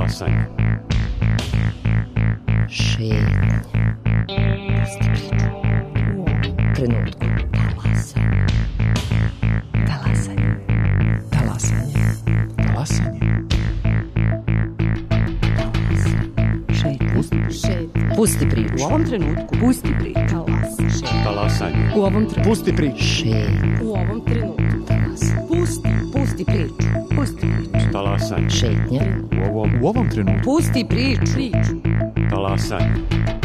Talasanje. Šetnja. Pusti priču. U ovom trenutku. Talasanje. Talasanje. Talasanje. Šetnja. Pusti priču. U ovom trenutku. Pusti priču. Talasanje. U ovom trenutku. Pusti priču. Šetnja. U ovom trenutku. Pusti priču. Pusti priču. Talasanje. Šetnja. U ovom trenutku. Pusti priču. Talasanje.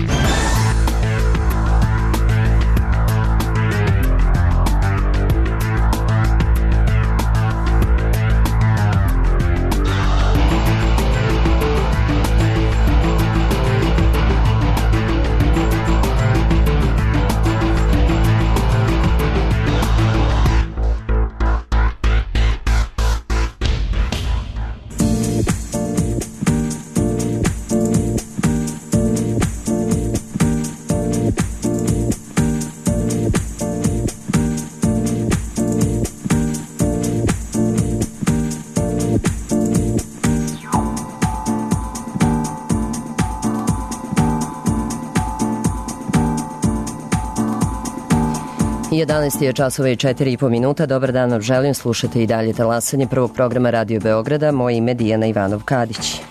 Jedanaest je časova i 4,5 minuta. Dobar dan vam želim. Slušate i dalje talasanje prvog programa Radio Beograda. Moje ime Dijana Ivanov-Kadić.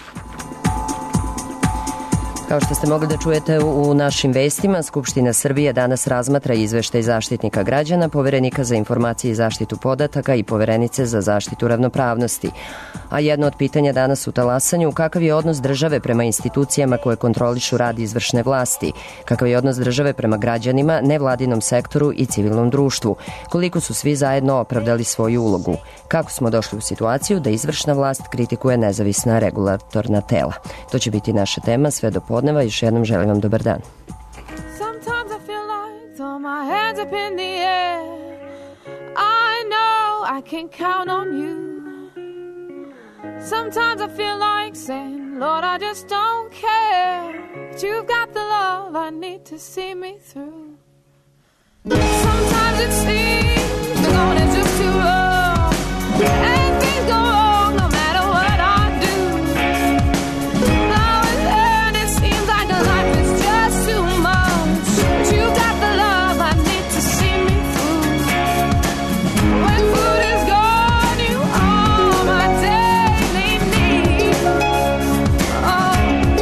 Kao što ste mogli da čujete u našim vestima, Skupština Srbije danas razmatra izveštaj Zaštitnika građana, Poverenika za informacije i zaštitu podataka i Poverenice za zaštitu ravnopravnosti. A jedno od pitanja danas u talasanju, kakav je odnos države prema institucijama koje kontrolišu rad izvršne vlasti, kakav je odnos države prema građanima, nevladinom sektoru i civilnom društvu, koliko su svi zajedno opravdali svoju ulogu, kako smo došli u situaciju da izvršna vlast kritikuje nezavisna regulatorna tela. To će biti naša tema sve do podneva. Još jednom želim vam dobar dan. Sometimes I feel like throw my hands up in the air. I know I can count on you. Sometimes I feel like saying, Lord, I just don't care. But you've got the love I need to see me through. Sometimes it seems the going is just too rough. And things go wrong no matter what I do. Now and then it seems like life is just too much. But you've got the love I need to see me through. When food is gone, you are my daily need. Oh.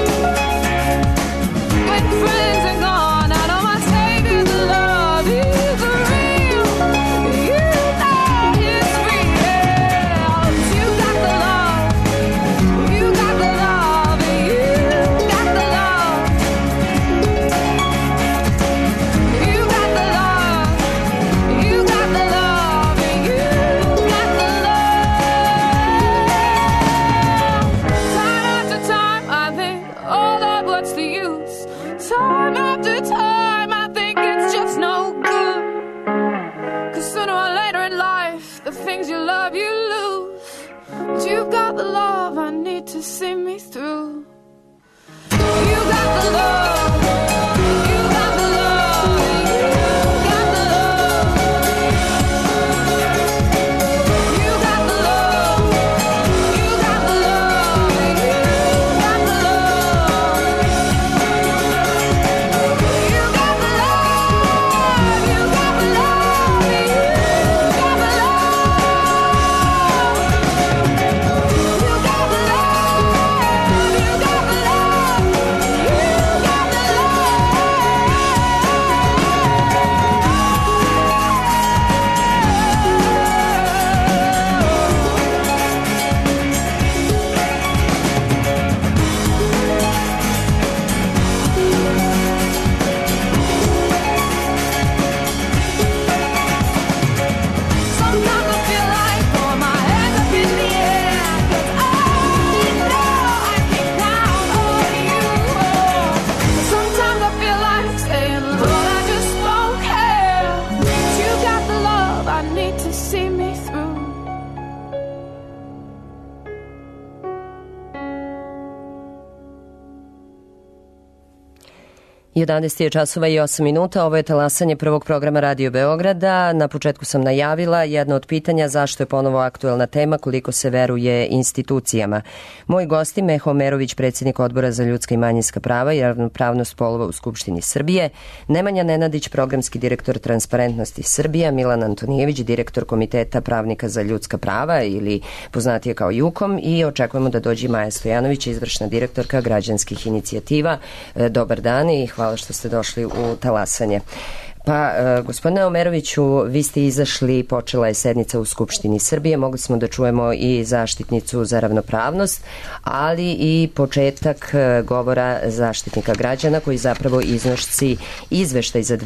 When friends are gone, I know my Savior's love is real. You know it's real. You got the love. You got the love. You got the love. You got the love. You got the love. You got the love. Time after time, I think, oh Lord, what's the use? Time after time, I think it's just no good. 'Cause sooner or later in life, the things you love, you lose. But you've got the love I need to see me through. You got the love. You got the love. You got the love. You got the love. You got the love. You got the love. You got the love. You got the love. You got the Sometimes I feel like throwing my hands up in the air. 'Cause I know I can count on you. Sometimes I feel like saying, Lord, I just don't care. But you got the love I need to see me through. 11 je časova i 8 minuta, ovo je talasanje prvog programa Radio Beograda. Na početku sam najavila jedno od pitanja zašto je ponovo aktuelna tema koliko se veruje institucijama. Moj gosti Meho Omerović, predsjednik Odbora za ljudska i manjinska prava i ravnopravnost polova u Skupštini Srbije, Nemanja Nenadić, programski direktor Transparentnosti Srbija, Milan Antonijević, direktor Komiteta pravnika za ljudska prava ili poznatije kao JUKOM, i očekujemo da dođe Maja Stojanović, izvršna direktorka građanskih inicijativa. Dobar dan i hvala što ste došli u talasanje. Pa, gospodine Omeroviću, vi ste izašli, počela je sednica u Skupštini Srbije, mogli smo da čujemo i zaštitnicu za ravnopravnost, ali i početak govora zaštitnika građana koji zapravo iznosi izveštaj za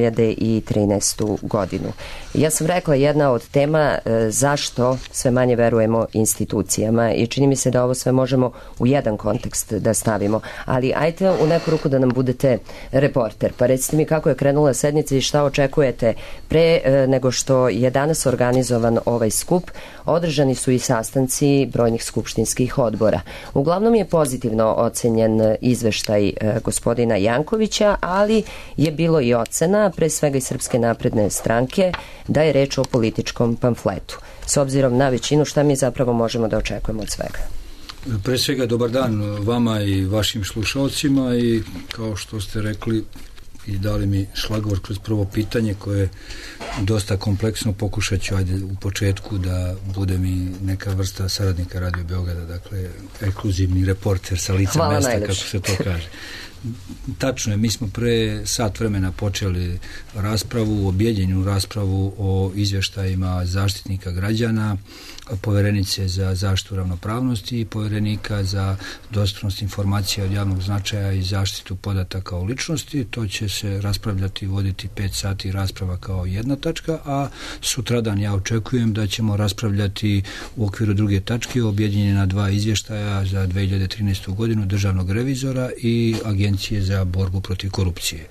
2013. godinu. Ja sam rekla jedna od tema zašto sve manje verujemo institucijama i čini mi se da ovo sve možemo u jedan kontekst da stavimo, ali ajte u neku ruku da nam budete reporter, pa recite mi kako je krenula sednica i šta očekujete. Pre nego što je danas organizovan ovaj skup, održani su i sastanci brojnih skupštinskih odbora. Uglavnom je pozitivno ocenjen izveštaj gospodina Jankovića, ali je bilo i ocena, pre svega i Srpske napredne stranke, da je reč o političkom pamfletu. S obzirom na većinu, šta mi zapravo možemo da očekujemo od svega? Pre svega dobar dan vama i vašim slušalcima i kao što ste rekli i dali mi šlagvor kroz prvo pitanje koje je dosta kompleksno, pokušat ću u početku da bude mi neka vrsta saradnika Radio Beograda, dakle ekskluzivni reporter sa lica Hvala mesta, najlepše. kako se to kaže. Tačno je, mi smo pre sat vremena počeli raspravu, objedinjenu raspravu o izvještajima zaštitnika građana, poverenice za zaštitu ravnopravnosti i poverenika za dostupnost informacija od javnog značaja i zaštitu podataka o ličnosti. To će se raspravljati i voditi 5 sati rasprava kao jedna tačka, a sutradan ja očekujem da ćemo raspravljati u okviru druge tačke objedinjena 2 izvještaja za 2013. godinu državnog revizora i Agencije za borbu protiv korupcije.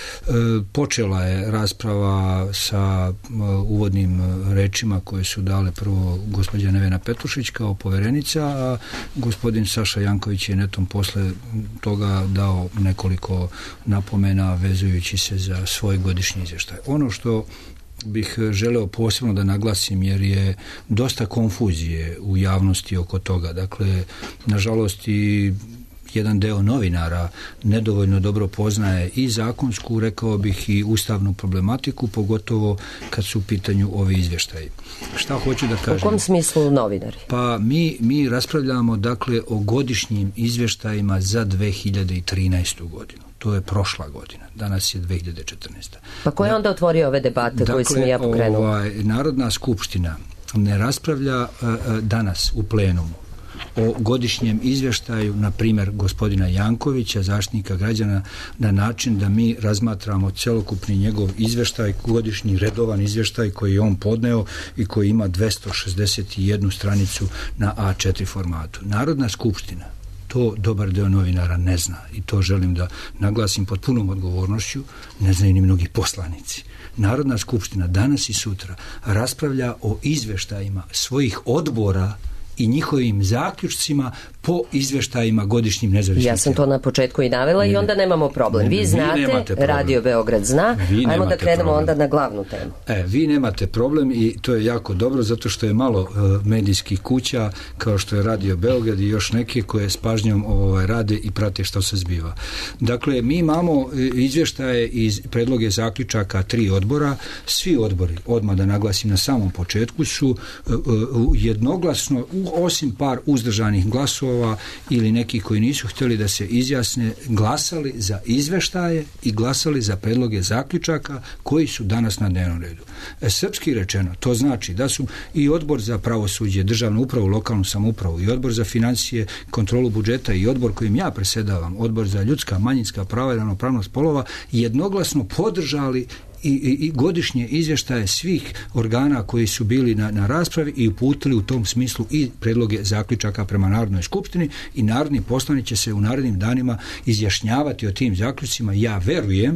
Počela je rasprava sa uvodnim rečima koje su dale prvo gospođa Nevena Petrušić kao poverenica, a gospodin Saša Janković je netom posle toga dao nekoliko napomena vezujući se za svoj godišnji izvještaj. Ono što bih želeo posebno da naglasim, jer je dosta konfuzije u javnosti oko toga. Dakle, nažalost i jedan deo novinara nedovoljno dobro poznaje i zakonsku, rekao bih, i ustavnu problematiku, pogotovo kad su u pitanju ovi izvještaji. Šta hoću da kažem? U kom smislu novinari? Pa mi raspravljamo dakle o godišnjim izvještajima za 2013. godinu. To je prošla godina. Danas je 2014. Pa ko je onda otvorio ove debate koje sam ja pokrenula? Narodna skupština ne raspravlja danas u plenumu o godišnjem izvještaju, na primjer, gospodina Jankovića, zaštitnika građana, na način da mi razmatramo celokupni njegov izvještaj, godišnji redovan izvještaj koji je on podneo i koji ima 261 stranicu na A4 formatu. Narodna skupština, to dobar deo novinara ne zna i to želim da naglasim pod punom odgovornošću, ne znaju ni mnogi poslanici. Narodna skupština danas i sutra raspravlja o izvještajima svojih odbora i njihovim zaključcima po izvještajima godišnjim nezavisnih. Ja sam to na početku i navela i onda nemamo problem. Vi znate, Radio Beograd zna, ajmo da krenemo onda na glavnu temu. Vi nemate problem i to je jako dobro zato što je malo medijskih kuća kao što je Radio Beograd i još neke koje s pažnjom rade i prate što se zbiva. Dakle, mi imamo izvještaje i predloge zaključaka 3 odbora. Svi odbori, odmah da naglasim na samom početku, su jednoglasno, osim par uzdržanih glasova ili neki koji nisu htjeli da se izjasne, glasali za izveštaje i glasali za predloge zaključaka koji su danas na dnevnom redu. Srpski rečeno, to znači da su i odbor za pravosuđe, državnu upravu, lokalnu samoupravu i odbor za financije, kontrolu budžeta i odbor kojim ja presedavam, odbor za ljudska, manjinska prava i ravnopravnost polova, jednoglasno podržali i godišnje izvještaje svih organa koji su bili na raspravi i uputili u tom smislu i predloge zaključaka prema Narodnoj skupštini i narodni poslanici će se u narednim danima izjašnjavati o tim zaključcima. Ja verujem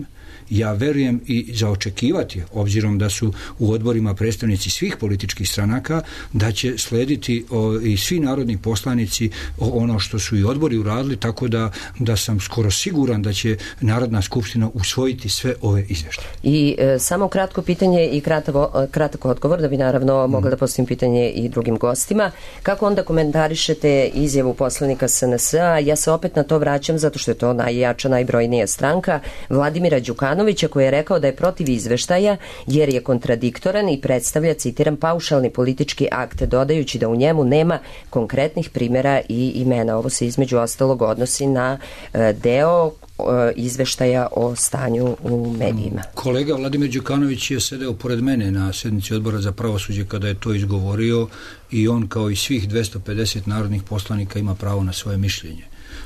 ja verujem i za očekivati, obzirom da su u odborima predstavnici svih političkih stranaka, da će slediti i svi narodni poslanici ono što su i odbori uradili, tako da sam skoro siguran da će Narodna skupština usvojiti sve ove izveštaje. I samo kratko pitanje i kratak odgovor, da bi naravno mogla da postavim pitanje i drugim gostima. Kako onda komentarišete izjavu poslanika SNS-a? Ja se opet na to vraćam zato što je to najjača, najbrojnija stranka, Vladimira Đukanovića, koji je rekao da je protiv izveštaja jer je kontradiktoran i predstavlja, citiram, paušalni politički akt, dodajući da u njemu nema konkretnih primjera i imena. Ovo se između ostalog odnosi na deo izveštaja o stanju u medijima. Kolega Vladimir Đukanović je sedeo pored mene na sednici odbora za pravosuđe kada je to izgovorio i on kao i svih 250 narodnih poslanika ima pravo na svoje mišljenje.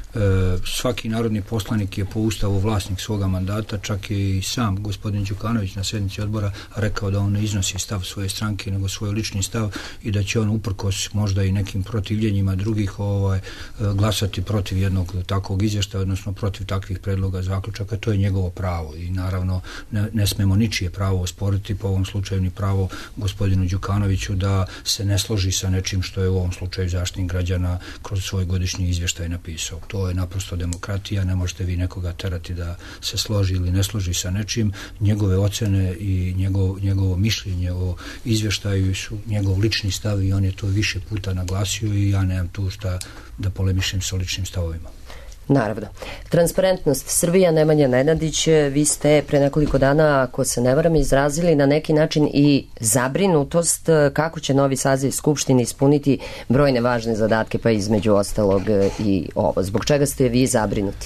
Svaki narodni poslanik je po ustavu vlasnik svoga mandata, čak je i sam gospodin Đukanović na sednici odbora rekao da on ne iznosi stav svoje stranke nego svoj lični stav i da će on uprkos možda i nekim protivljenjima drugih glasati protiv jednog takvog izvještaja, odnosno protiv takvih predloga zaključaka. To je njegovo pravo i naravno ne smemo ničije pravo osporiti, po ovom slučaju ni pravo gospodinu Đukanoviću da se ne složi sa nečim što je u ovom slučaju Zaštitnik građana kroz svoj godišnji izvještaj napisao. To je naprosto demokratija, ne možete vi nekoga terati da se složi ili ne složi sa nečim. Njegove ocene i njegovo mišljenje o izvještaju su njegov lični stav i on je to više puta naglasio i ja nemam tu šta da polemišem sa ličnim stavovima. Naravno. Transparentnost Srbija, Nemanja Nenadić, vi ste pre nekoliko dana, ako se ne varam, izrazili na neki način i zabrinutost kako će novi saziv Skupštine ispuniti brojne važne zadatke, pa između ostalog i ovo. Zbog čega ste vi zabrinuti?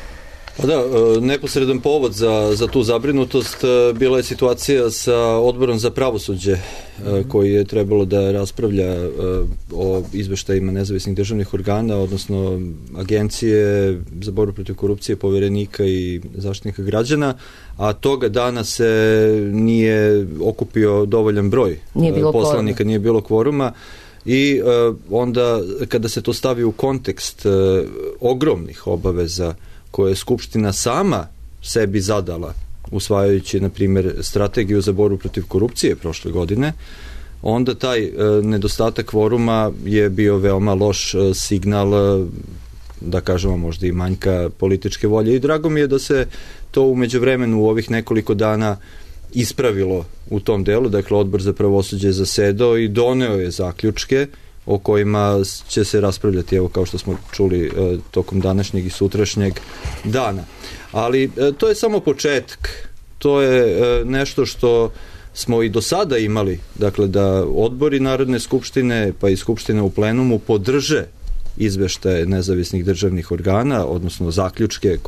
Da, neposredan povod za tu zabrinutost bila je situacija sa Odborom za pravosuđe koji je trebalo da raspravlja o izveštajima nezavisnih državnih organa, odnosno Agencije za borbu protiv korupcije, Poverenika i Zaštitnika građana, a toga dana se nije okupio dovoljan broj poslanika, nije bilo kvoruma. I onda kada se to stavi u kontekst ogromnih obaveza koje je Skupština sama sebi zadala, usvajajući, na primjer, strategiju za borbu protiv korupcije prošle godine, onda taj nedostatak kvoruma je bio veoma loš signal, da kažemo možda i manjka političke volje. I drago mi je da se to u međuvremenu u ovih nekoliko dana ispravilo u tom delu. Dakle, Odbor za pravosuđe je zasedao i doneo je zaključke o kojima će se raspravljati, evo kao što smo čuli tokom današnjeg i sutrašnjeg dana. Ali to je samo početak. To je nešto što smo i do sada imali, dakle da odbori Narodne skupštine pa i Skupštine u plenumu podrže izveštaje nezavisnih državnih organa, odnosno zaključke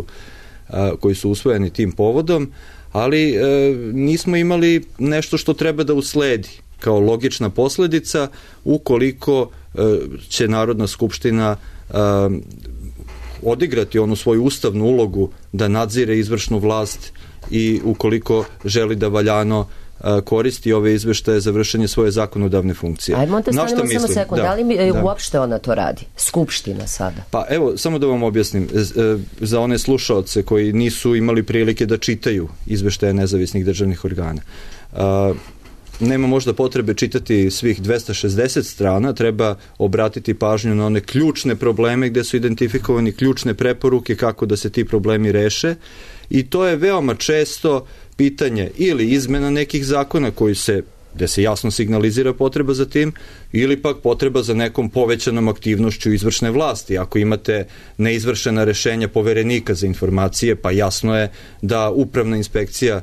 koji su usvojeni tim povodom, ali nismo imali nešto što treba da usledi kao logična posledica ukoliko će Narodna skupština odigrati onu svoju ustavnu ulogu da nadzire izvršnu vlast i ukoliko želi da valjano koristi ove izveštaje za vršenje svoje zakonodavne funkcije. Ajmo te stanemo samo sekund, da li uopšte ona to radi? Skupština sada? Pa evo, samo da vam objasnim, za one slušaoce koji nisu imali prilike da čitaju izveštaje nezavisnih državnih organa. Nema možda potrebe čitati svih 260 strana, treba obratiti pažnju na one ključne probleme gde su identifikovani ključne preporuke kako da se ti problemi reše i to je veoma često pitanje ili izmena nekih zakona gde se jasno signalizira potreba za tim, ili pak potreba za nekom povećanom aktivnošću izvršne vlasti. Ako imate neizvršena rešenja Poverenika za informacije, pa jasno je da upravna inspekcija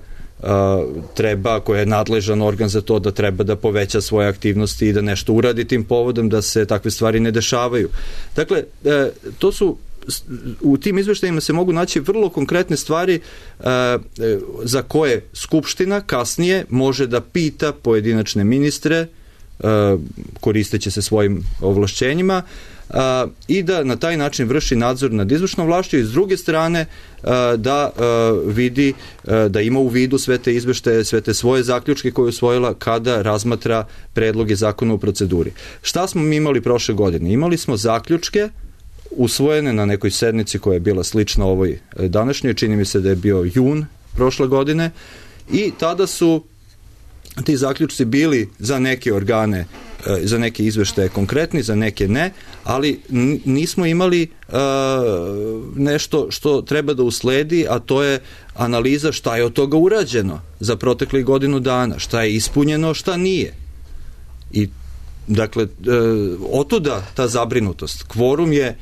koja je nadležan organ za to, da treba da poveća svoje aktivnosti i da nešto uradi tim povodom da se takve stvari ne dešavaju. Dakle, u tim izveštajima se mogu naći vrlo konkretne stvari za koje Skupština kasnije može da pita pojedinačne ministre koristeći se svojim ovlašćenjima i da na taj način vrši nadzor nad izvršnom vlašću i s druge strane da vidi, da ima u vidu sve te izveštaje, sve te svoje zaključke koje je usvojila kada razmatra predloge zakona u proceduri. Šta smo mi imali prošle godine? Imali smo zaključke usvojene na nekoj sednici koja je bila slična ovoj današnjoj, čini mi se da je bio jun prošle godine, i tada su ti zaključci bili za neke organe, za neke izveštaje konkretni, za neke ne, ali nismo imali nešto što treba da usledi, a to je analiza šta je od toga urađeno za proteklih godinu dana, šta je ispunjeno, šta nije. I otuda ta zabrinutost. Kvorum je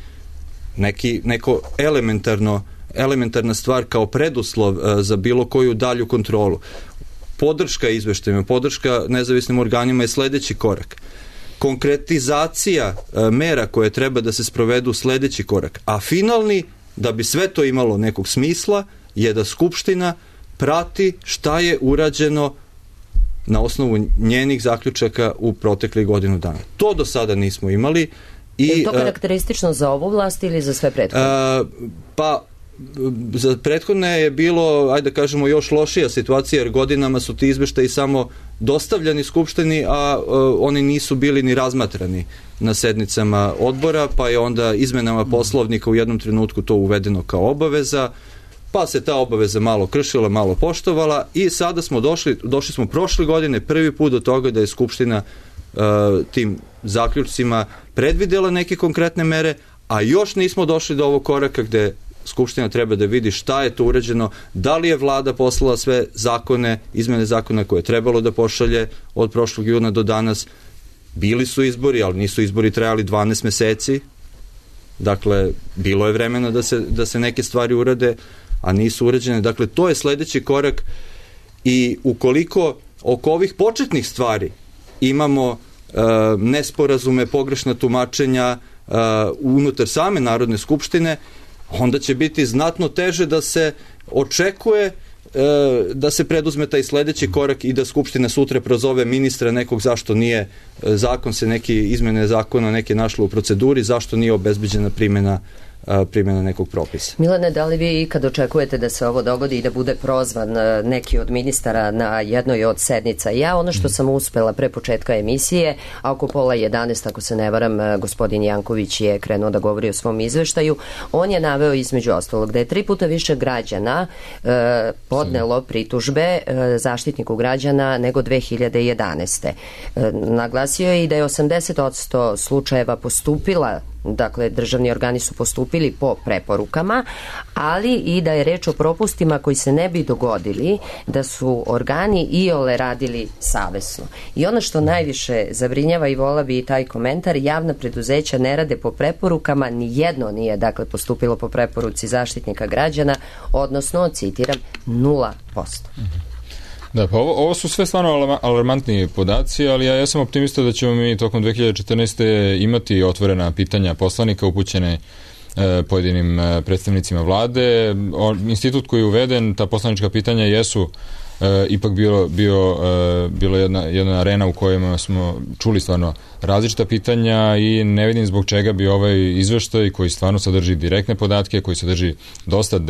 neko elementarna stvar kao preduslov za bilo koju dalju kontrolu. Podrška izveštajima, podrška nezavisnim organima je sledeći korak. Konkretizacija mera koje treba da se sprovedu sledeći korak. A finalni, da bi sve to imalo nekog smisla, je da Skupština prati šta je urađeno na osnovu njenih zaključaka u proteklih godinu dana. To do sada nismo imali. Je to karakteristično za ovu vlast ili za sve prethodne? Za prethodne je bilo, ajde da kažemo, još lošija situacija, jer godinama su ti izveštaji samo dostavljani Skupštini, a oni nisu bili ni razmatrani na sednicama odbora, pa je onda izmenama Poslovnika u jednom trenutku to uvedeno kao obaveza, pa se ta obaveza malo kršila, malo poštovala, i sada smo došli smo prošle godine prvi put do toga da je Skupština tim zaključcima predvidela neke konkretne mere, a još nismo došli do ovog koraka gde Skupština treba da vidi šta je to urađeno, da li je vlada poslala sve zakone, izmene zakona koje je trebalo da pošalje od prošlog juna do danas. Bili su izbori, ali nisu izbori trajali 12 meseci. Dakle, bilo je vremena da se neke stvari urade, a nisu urađene. Dakle, to je sledeći korak, i ukoliko oko ovih početnih stvari imamo nesporazume, pogrešna tumačenja unutar same Narodne skupštine, onda će biti znatno teže da se očekuje da se preduzme taj sledeći korak i da Skupština sutra prozove ministra nekog zašto nije neke izmene zakona neke našlo u proceduri, zašto nije obezbeđena primjena nekog propisa. Milane, da li vi ikad očekujete da se ovo dogodi i da bude prozvan neki od ministara na jednoj od sednica? Ja, ono što sam uspela pre početka emisije, a oko 10:30, ako se ne varam, gospodin Janković je krenuo da govori o svom izveštaju, on je naveo između ostalog da je 3 puta više građana podnelo pritužbe Zaštitniku građana nego 2011. Naglasio je i da je 80% slučajeva postupila, dakle državni organi su postupili po preporukama, ali i da je reč o propustima koji se ne bi dogodili da su organi iole radili savesno. I ono što najviše zabrinjava, i vola bi i taj komentar, javna preduzeća ne rade po preporukama, ni jedno nije dakle postupilo po preporuci Zaštitnika građana, odnosno, citiram, 0%. Da, pa ovo su sve stvarno alarmantni podaci, ali ja sam optimista da ćemo mi tokom 2014. imati otvorena pitanja poslanika upućene pojedinim predstavnicima vlade. Institut koji je uveden, ta poslanička pitanja jesu ipak bilo jedna arena u kojoj smo čuli stvarno različita pitanja, i ne vidim zbog čega bi ovaj izveštaj, koji stvarno sadrži direktne podatke, koji sadrži dosta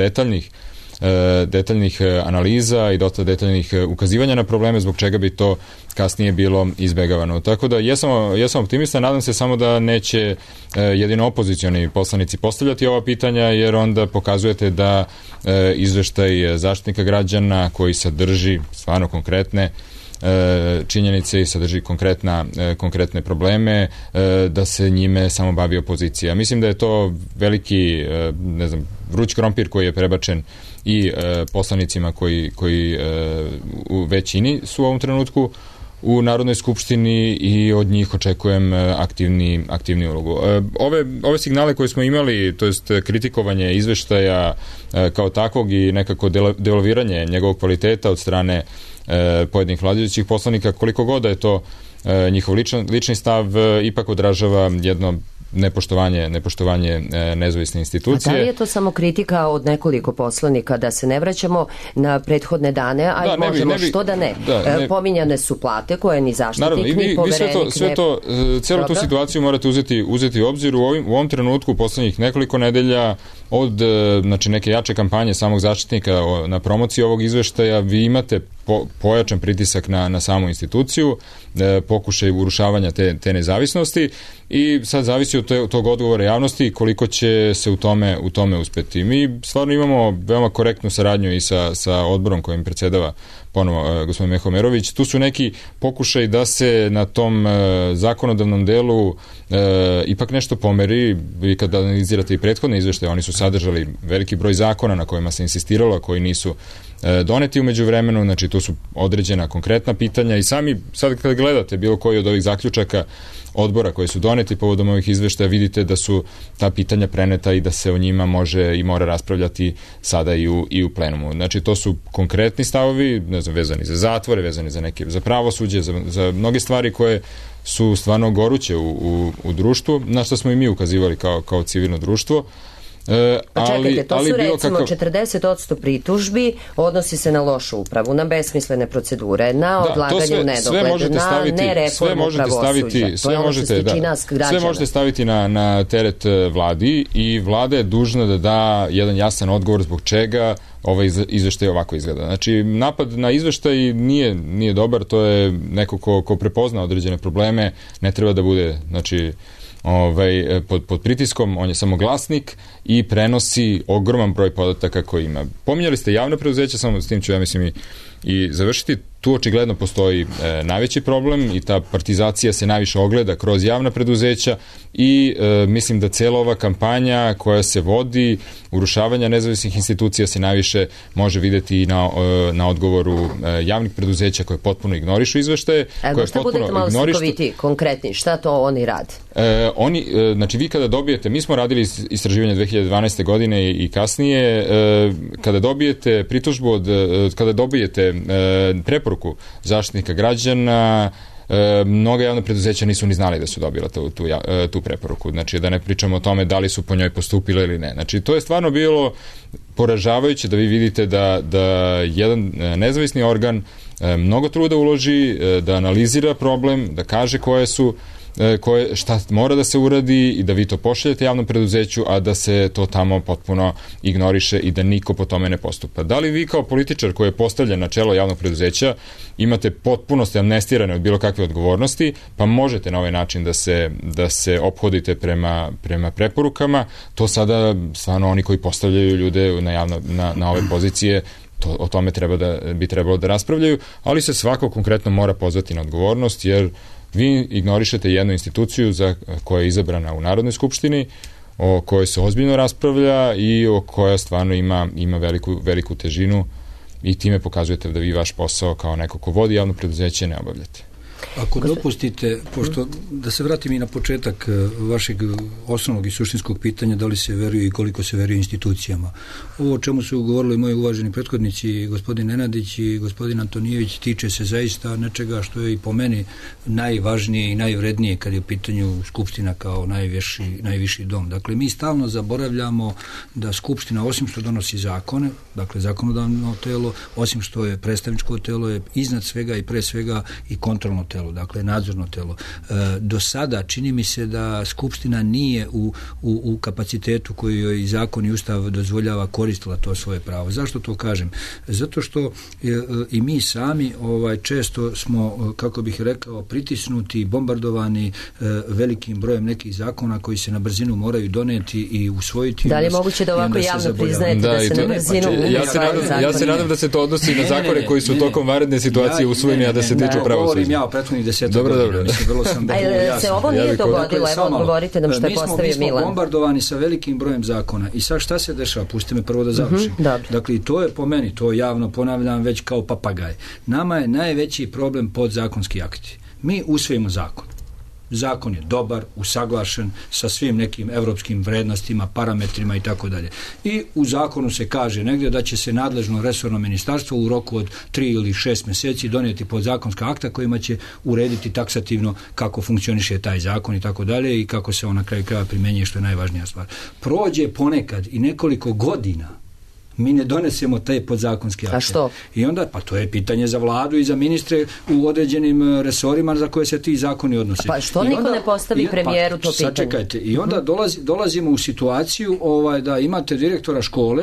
detaljnih analiza i dosta detaljnih ukazivanja na probleme, zbog čega bi to kasnije bilo izbegavano. Tako da jesam optimista, nadam se samo da neće jedino opozicioni poslanici postavljati ova pitanja, jer onda pokazujete da izveštaj Zaštitnika građana, koji sadrži stvarno konkretne činjenice i sadrži konkretne probleme, da se njime samo bavi opozicija. Mislim da je to veliki, vruć krompir koji je prebačen i poslanicima koji u većini su u ovom trenutku u Narodnoj skupštini, i od njih očekujem aktivni ulogu. Ove signale koje smo imali, to jest kritikovanje izveštaja kao takvog i nekako devalviranje njegovog kvaliteta od strane pojedinih vladajućih poslanika, koliko god da je to njihov lični stav, ipak odražava jedno nepoštovanje nezavisne institucije. A da li je to samo kritika od nekoliko poslanika, da se ne vraćamo na prethodne dane, a možemo što da ne? Pominjane su plate koje ni zaštitnik, ni poverenik celu tu situaciju morate uzeti u obzir. U ovom trenutku, u poslednjih nekoliko nedelja, od neke jače kampanje samog zaštitnika na promociji ovog izveštaja, vi imate pojačan pritisak na samu instituciju, pokušaj urušavanja te nezavisnosti i sad zavisi od tog odgovora javnosti koliko će se u tome uspeti. Mi stvarno imamo veoma korektnu saradnju i sa odborom kojim predsjedava ponovo gospodin Meho Merović. Tu su neki pokušaj da se na tom zakonodavnom delu ipak nešto pomeri. Vi kad analizirate i prethodne izveštaje, oni su sadržali veliki broj zakona na kojima se insistiralo, a koji nisu doneti umeđu vremenu, znači tu su određena konkretna pitanja i sami sad kad gledate bilo koji od ovih zaključaka odbora koji su doneti povodom ovih izveštaja, vidite da su ta pitanja preneta i da se o njima može i mora raspravljati sada i u plenumu. Znači to su konkretni stavovi, ne znam, vezani za zatvore, vezani za pravosuđe, za mnoge stvari koje su stvarno goruće u društvu, na što smo i mi ukazivali kao civilno društvo. Pa čekajte, to su recimo 40% pritužbi odnosi se na lošu upravu, na besmislene procedure, na odlaganje u nedogled, na nereformu pravosuđa. Sve možete staviti na teret vladi i vlada je dužna da da jedan jasan odgovor zbog čega ovaj izveštaj ovako izgleda. Znači, napad na izveštaj nije dobar, to je neko ko prepozna određene probleme, ne treba da bude, znači, pod pritiskom, on je samo glasnik i prenosi ogroman broj podataka koji ima. Pominjali ste javna preduzeća, samo s tim ću ja mislim i završiti. Tu očigledno postoji najveći problem i ta partizacija se najviše ogleda kroz javna preduzeća i mislim da cijela ova kampanja koja se vodi, urušavanja nezavisnih institucija se najviše može vidjeti i na odgovoru javnih preduzeća koje potpuno ignorišu izveštaje. Možda budete malo slikoviti, konkretni, šta to oni rade? Znači vi kada dobijete, mi smo radili istraživanje 2012. godine i kasnije, kada dobijete pritužbu kada dobijete preporuku Zaštitnika građana, mnoga javna preduzeća nisu ni znali da su dobila tu preporuku. Znači da ne pričamo o tome da li su po njoj postupile ili ne. Znači to je stvarno bilo poražavajuće da vi vidite da jedan nezavisni organ mnogo truda uloži, da analizira problem, da kaže šta mora da se uradi i da vi to pošaljete javnom preduzeću, a da se to tamo potpuno ignoriše i da niko po tome ne postupa. Da li vi kao političar koji je postavljen na čelo javnog preduzeća imate potpunost amnestirane od bilo kakve odgovornosti, pa možete na ovaj način da se ophodite prema preporukama, to sada stvarno oni koji postavljaju ljude na ove pozicije o tome bi trebalo da raspravljaju, ali se svako konkretno mora pozvati na odgovornost, jer vi ignorišete jednu instituciju koja je izabrana u Narodnoj skupštini, o kojoj se ozbiljno raspravlja i o koja stvarno ima veliku težinu i time pokazujete da vi vaš posao kao neko ko vodi javno preduzeće ne obavljate. Ako dopustite, pošto da se vratim i na početak vašeg osnovnog i suštinskog pitanja, da li se veruje i koliko se veruje institucijama. Ovo o čemu su govorili moji uvaženi prethodnici, gospodin Nenadić i gospodin Antonijević, tiče se zaista nečega što je i po meni najvažnije i najvrednije kad je u pitanju Skupština kao najviši dom. Dakle, mi stalno zaboravljamo da Skupština, osim što donosi zakone, dakle zakonodavno telo, osim što je predstavničko telo, je iznad svega i pre svega i kontrolno telo, dakle nadzorno telo. Do sada čini mi se da Skupština nije u kapacitetu koji joj zakon i ustav dozvoljava koristila to svoje pravo. Zašto to kažem? Zato što i mi sami često smo, kako bih rekao, pritisnuti i bombardovani velikim brojem nekih zakona koji se na brzinu moraju doneti i usvojiti. Da li je moguće da ovako javno priznajete da se na brzinu ja se nadam da se to odnosi na zakone koji su tokom vanredne situacije usvojeni, a da se tiču pravosuđa. Ja prethodnih 10 godina. Mislim, vrlo sam jasno. Se ovo nije dogodilo, evo odgovorite nam što je postavio Milan. Mi smo bombardovani sa velikim brojem zakona i sad šta se dešava? Pustite me prvo da završim. Dakle, i to je po meni, to javno ponavljam već kao papagaj. Nama je najveći problem podzakonski akti. Mi usvojimo zakon. Zakon je dobar, usaglašen sa svim nekim evropskim vrednostima, parametrima i tako dalje. I u zakonu se kaže negdje da će se nadležno resorno ministarstvo u roku od 3 ili 6 mjeseci donijeti podzakonska akta kojima će urediti taksativno kako funkcioniše taj zakon i tako dalje i kako se on na kraju krajeva primjenjuje, što je najvažnija stvar. Prođe ponekad i nekoliko godina mi ne donesemo te podzakonske akte. A što? I onda, pa to je pitanje za vladu i za ministre u određenim resorima za koje se ti zakoni odnose. Pa što niko ne postavi premijeru to pitanje? Sačekajte. I onda dolazimo u situaciju da imate direktora škole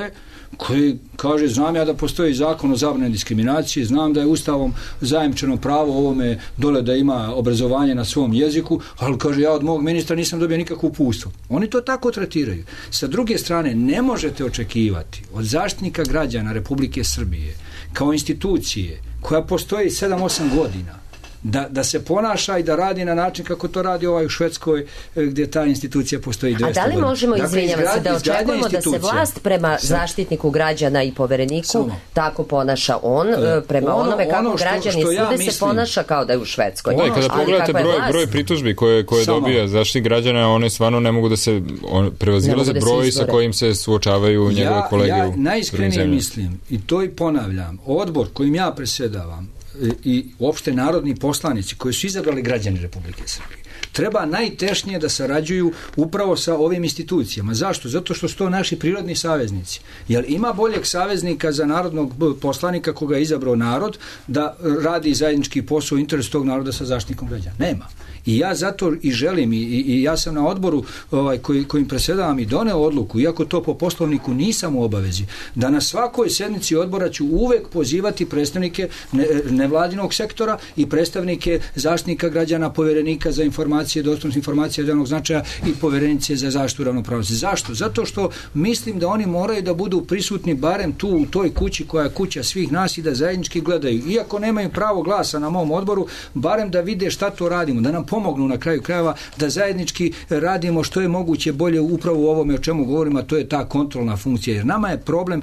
koji kaže, znam ja da postoji zakon o zabrani diskriminacije, znam da je Ustavom zajamčeno pravo ovome dole da ima obrazovanje na svom jeziku, ali kaže, ja od mog ministra nisam dobio nikakvu uputstvo. Oni to tako tretiraju. Sa druge strane, ne možete očekivati od Zaštitnika građana Republike Srbije kao institucije koja postoji 7-8 godina da se ponaša i da radi na način kako to radi u Švedskoj, gdje ta institucija postoji 200 godina. A da li možemo, izvinjavam se, da očekujemo da se vlast prema Zaštitniku građana i povereniku tako ponaša on, prema onome kako građani sude se ponaša kao da je u Švedskoj? Da, kada pogledate broj pritužbi koje dobija Zaštitnik građana, one stvarno ne mogu da se prevazilaze broj sa kojim se suočavaju njegove kolege u drugim zemljama. Ja najiskrenije mislim, i to i ponavljam, odbor kojim ja predsjedavam i uopšte narodni poslanici koji su izabrali građani Republike Srbije treba najtešnije da sarađuju upravo sa ovim institucijama. Zašto? Zato što su to naši prirodni saveznici. Jer ima boljeg saveznika za narodnog poslanika koga je izabrao narod da radi zajednički posao u interesu tog naroda sa Zaštitnikom građana? Nema. I ja zato i želim i ja sam na odboru kojim predsjedavam i doneo odluku, iako to po poslovniku nisam u obavezi, da na svakoj sjednici odbora ću uvek pozivati predstavnike nevladinog sektora i predstavnike Zaštitnika građana, poverenika za informacije, dostupnost informacija od javnog značaja i poverenice za zaštitu ravnopravnosti. Zašto? Zato što mislim da oni moraju da budu prisutni barem tu u toj kući koja je kuća svih nas i da zajednički gledaju. Iako nemaju pravo glasa na mom odboru, barem da vide šta to radimo, da nam pomognu na kraju krajeva da zajednički radimo što je moguće bolje upravo u ovome o čemu govorimo, a to je ta kontrolna funkcija. Jer nama je problem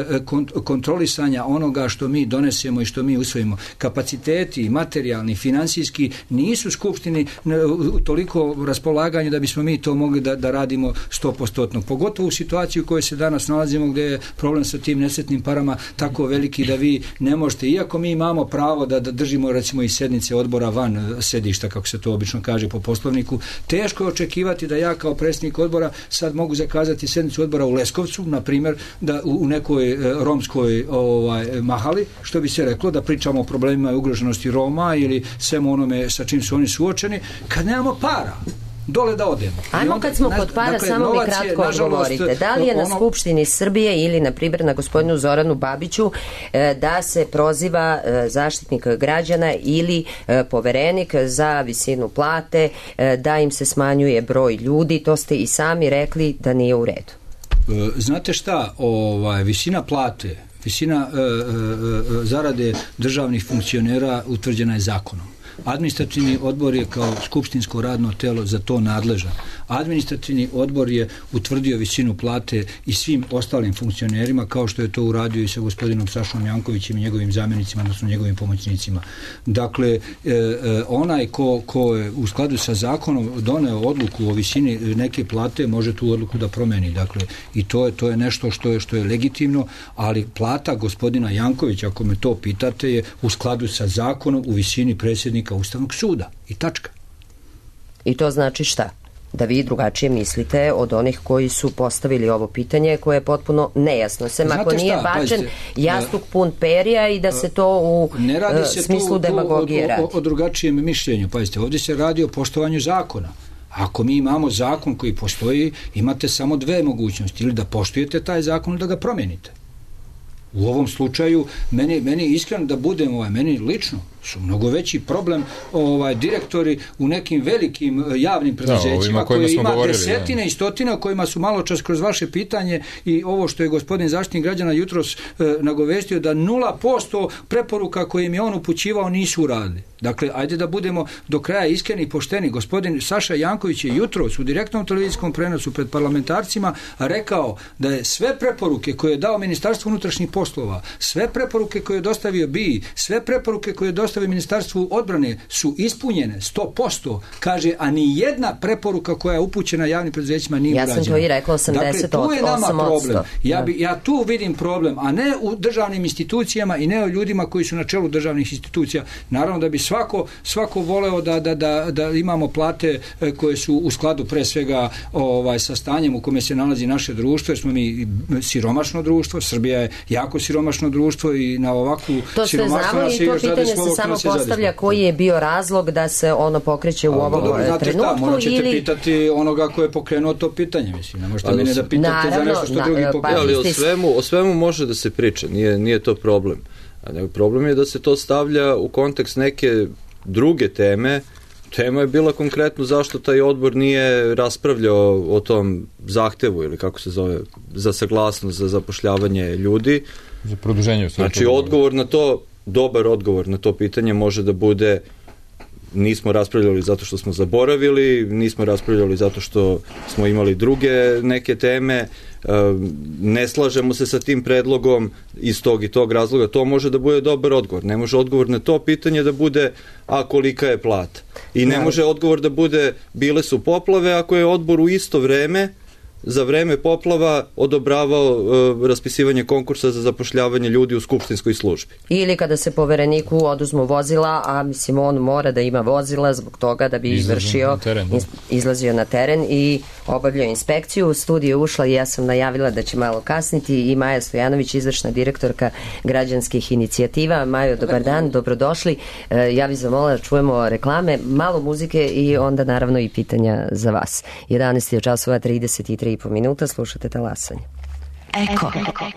kontrolisanja onoga što mi donesemo i što mi usvojimo. Kapaciteti, materijalni, finansijski nisu Skupštini toliko raspolaganja da bismo mi to mogli da radimo 100%. Pogotovo u situaciji u kojoj se danas nalazimo gdje je problem sa tim nesretnim parama tako veliki da vi ne možete, iako mi imamo pravo da držimo recimo i sednice odbora van sedišta, kako se to obično kaže po poslovniku, teško je očekivati da ja kao predsjednik odbora sad mogu zakazati sednicu odbora u Leskovcu, na primjer, da u nekoj romskoj mahali, što bi se reklo, da pričamo o problemima i ugroženosti Roma ili svemu onome sa čim su oni suočeni, kad nemamo para dole da odemo. Ajmo kad smo kod para, samo mi kratko odgovorite. Da li je na Skupštini Srbije ili na primjer na gospodinu Zoranu Babiću da se proziva Zaštitnik građana ili poverenik za visinu plate, da im se smanjuje broj ljudi? To ste i sami rekli da nije u redu. Znate šta, visina plate, visina zarade državnih funkcionera utvrđena je zakonom. Administrativni odbor je kao skupštinsko radno telo za to nadležan. Administrativni odbor je utvrdio visinu plate i svim ostalim funkcionerima, kao što je to uradio i sa gospodinom Sašom Jankovićem i njegovim zamjenicima, odnosno njegovim pomoćnicima. Dakle, onaj ko je u skladu sa zakonom doneo odluku o visini neke plate, može tu odluku da promeni. Dakle, i to je nešto što je legitimno, ali plata gospodina Jankovića, ako me to pitate, je u skladu sa zakonom u visini predsjednika Ustavnog suda. I tačka. I to znači šta? Da vi drugačije mislite od onih koji su postavili ovo pitanje koje je potpuno nejasno. Sem ako nije bačen jastuk pun perija i da se to u smislu demagogije radi. O drugačijem mišljenju. Pazite, ovdje se radi o poštovanju zakona. Ako mi imamo zakon koji postoji, imate samo dve mogućnosti. Ili da poštujete taj zakon ili da ga promijenite. U ovom slučaju, meni iskreno da budem, meni lično su mnogo veći problem direktori u nekim velikim javnim preduzećima koji ima desetine i stotine o kojima su malo čas kroz vaše pitanje i ovo što je gospodin Zaštitnik građana jutros nagovestio da 0% preporuka koje im je on upućivao nisu uradili. Dakle, ajde da budemo do kraja iskreni i pošteni. Gospodin Saša Janković je jutros u direktnom televizijskom prenosu pred parlamentarcima rekao da je sve preporuke koje je dao Ministarstvo unutrašnjih poslova, sve preporuke koje je dostavio BIA, sve preporuke koje je dostavio Ministarstvu odbrane su ispunjene 100%, kaže, a ni jedna preporuka koja je upućena javnim preduzećima nije urađena. Ja sam to i rekla 88%. Dakle, tu je nama problem. Ja tu vidim problem, a ne u državnim institucijama i ne o ljudima koji su na čelu državnih institucija. Naravno da bi svako voleo da imamo plate koje su u skladu pre svega sa stanjem u kome se nalazi naše društvo, jer smo mi siromašno društvo, Srbija je jako siromašno društvo i na ovakvu siromaštvo nas je još samo postavlja koji je bio razlog da se ono pokreće u ovom trenutku. Morat ćete pitati onoga ko je pokrenuo to pitanje, mislim. Ne možete mene da pitate za nešto što drugi pokrenuo. Ali o svemu može da se priča, nije to problem. Problem je da se to stavlja u kontekst neke druge teme. Tema je bila konkretno zašto taj odbor nije raspravljao o tom zahtevu ili kako se zove, za saglasnost za zapošljavanje ljudi. Za produženje. Znači odgovor na to, dobar odgovor na to pitanje može da bude nismo raspravljali zato što smo zaboravili, nismo raspravljali zato što smo imali druge neke teme, ne slažemo se sa tim predlogom iz tog i tog razloga. To može da bude dobar odgovor. Ne može odgovor na to pitanje da bude kolika je plata. I ne može odgovor da bude bile su poplave ako je odbor u isto vreme za vreme poplava odobravao raspisivanje konkursa za zapošljavanje ljudi u skupštinskoj službi. Ili kada se povereniku oduzmu vozila, a mislim on mora da ima vozila zbog toga da bi izlazio na teren i obavljao inspekciju. U studiju ušla i ja sam najavila da će malo kasniti i Maja Stojanović, izvršna direktorka građanskih inicijativa. Majo, dobar dan, dobrodošli. Ja bih zamolila da čujemo reklame, malo muzike i onda naravno i pitanja za vas. 11 časova 33 minuta, slušate Talasanje. Eko.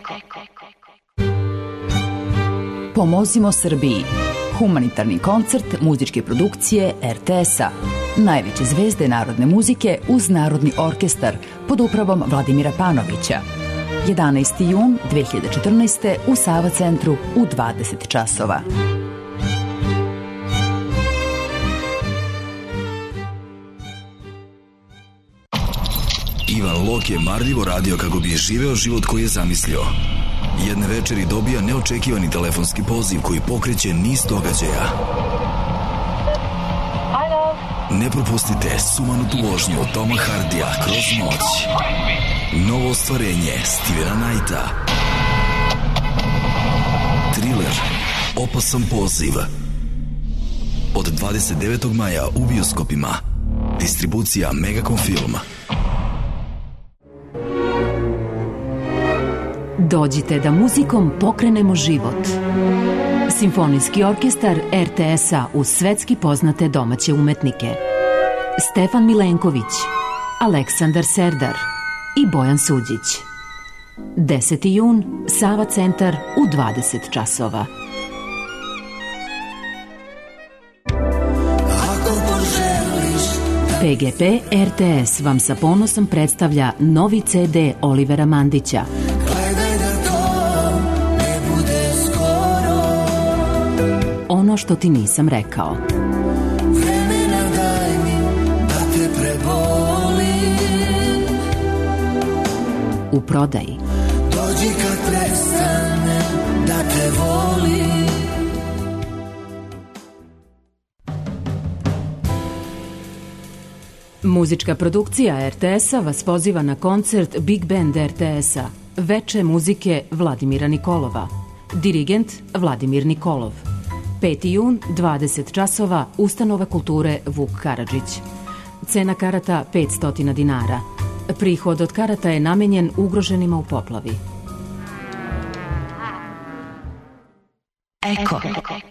Pomozimo Srbiji. Humanitarni koncert muzičke produkcije RTS-a. Najveće zvezde narodne muzike uz Narodni orkestar pod upravom Vladimira Panovića. 11. jun 2014. u Sava centru u 20 časova. Ivan Lok je marljivo radio kako bi živeo život koji je zamislio. Jedne večeri dobija neočekivani telefonski poziv koji pokreće niz događaja. Ne propustite sumanutu vožnju Toma Hardija Kroz noć. Novo ostvarenje Stevena Knighta. Thriller Opasan poziv. Od 29. maja u bioskopima. Distribucija Megacom Film. Dođite da muzikom pokrenemo život. Simfonijski orkestar RTS-a uz svetski poznate domaće umetnike. Stefan Milenković, Aleksandar Serdar i Bojan Suđić. 10. jun, Sava centar u 20 časova. PGP RTS vam sa ponosom predstavlja novi CD Olivera Mandića. Ono što ti nisam rekao. Vremena daj mi da te prebolim. U prodaji. Dođi kad prestane da te volim. Muzička produkcija RTS-a vas poziva na koncert Big Band RTS-a. Veče muzike Vladimira Nikolova. Dirigent Vladimir Nikolov. 5. jun, 20 časova, Ustanova kulture Vuk Karadžić. Cena karata 500 dinara. Prihod od karata je namenjen ugroženima u poplavi. Eko.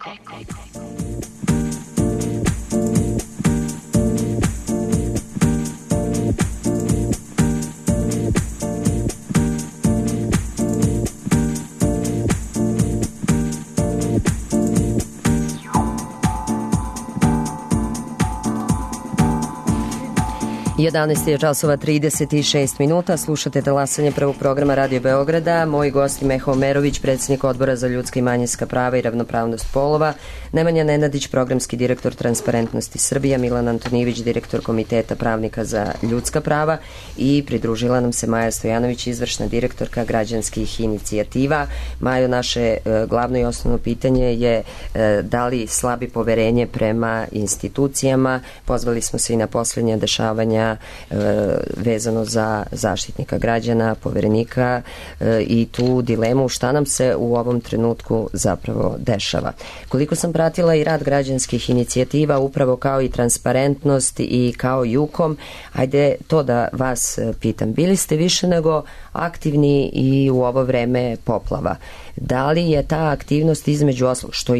Je časova 36 minuta, slušate Talasanje prvog programa Radio Beograda. Moji gosti Meho Omerović, predsjednik Odbora za ljudska i manjinska prava i ravnopravnost polova, Nemanja Nenadić, programski direktor Transparentnosti Srbija, Milan Antonijević, direktor Komiteta pravnika za ljudska prava i pridružila nam se Maja Stojanović, izvršna direktorka građanskih inicijativa. Majo, naše glavno i osnovno pitanje je da li slabi poverenje prema institucijama. Pozvali smo se i na posljednja dešavanja vezano za zaštitnika građana, poverenika i tu dilemu šta nam se u ovom trenutku zapravo dešava. Koliko sam pratila i rad građanskih inicijativa, upravo kao i transparentnost i kao JUKOM, ajde to da vas pitam. Bili ste više nego aktivni i u ovo vreme poplava. Da li je ta aktivnost između oslog, što je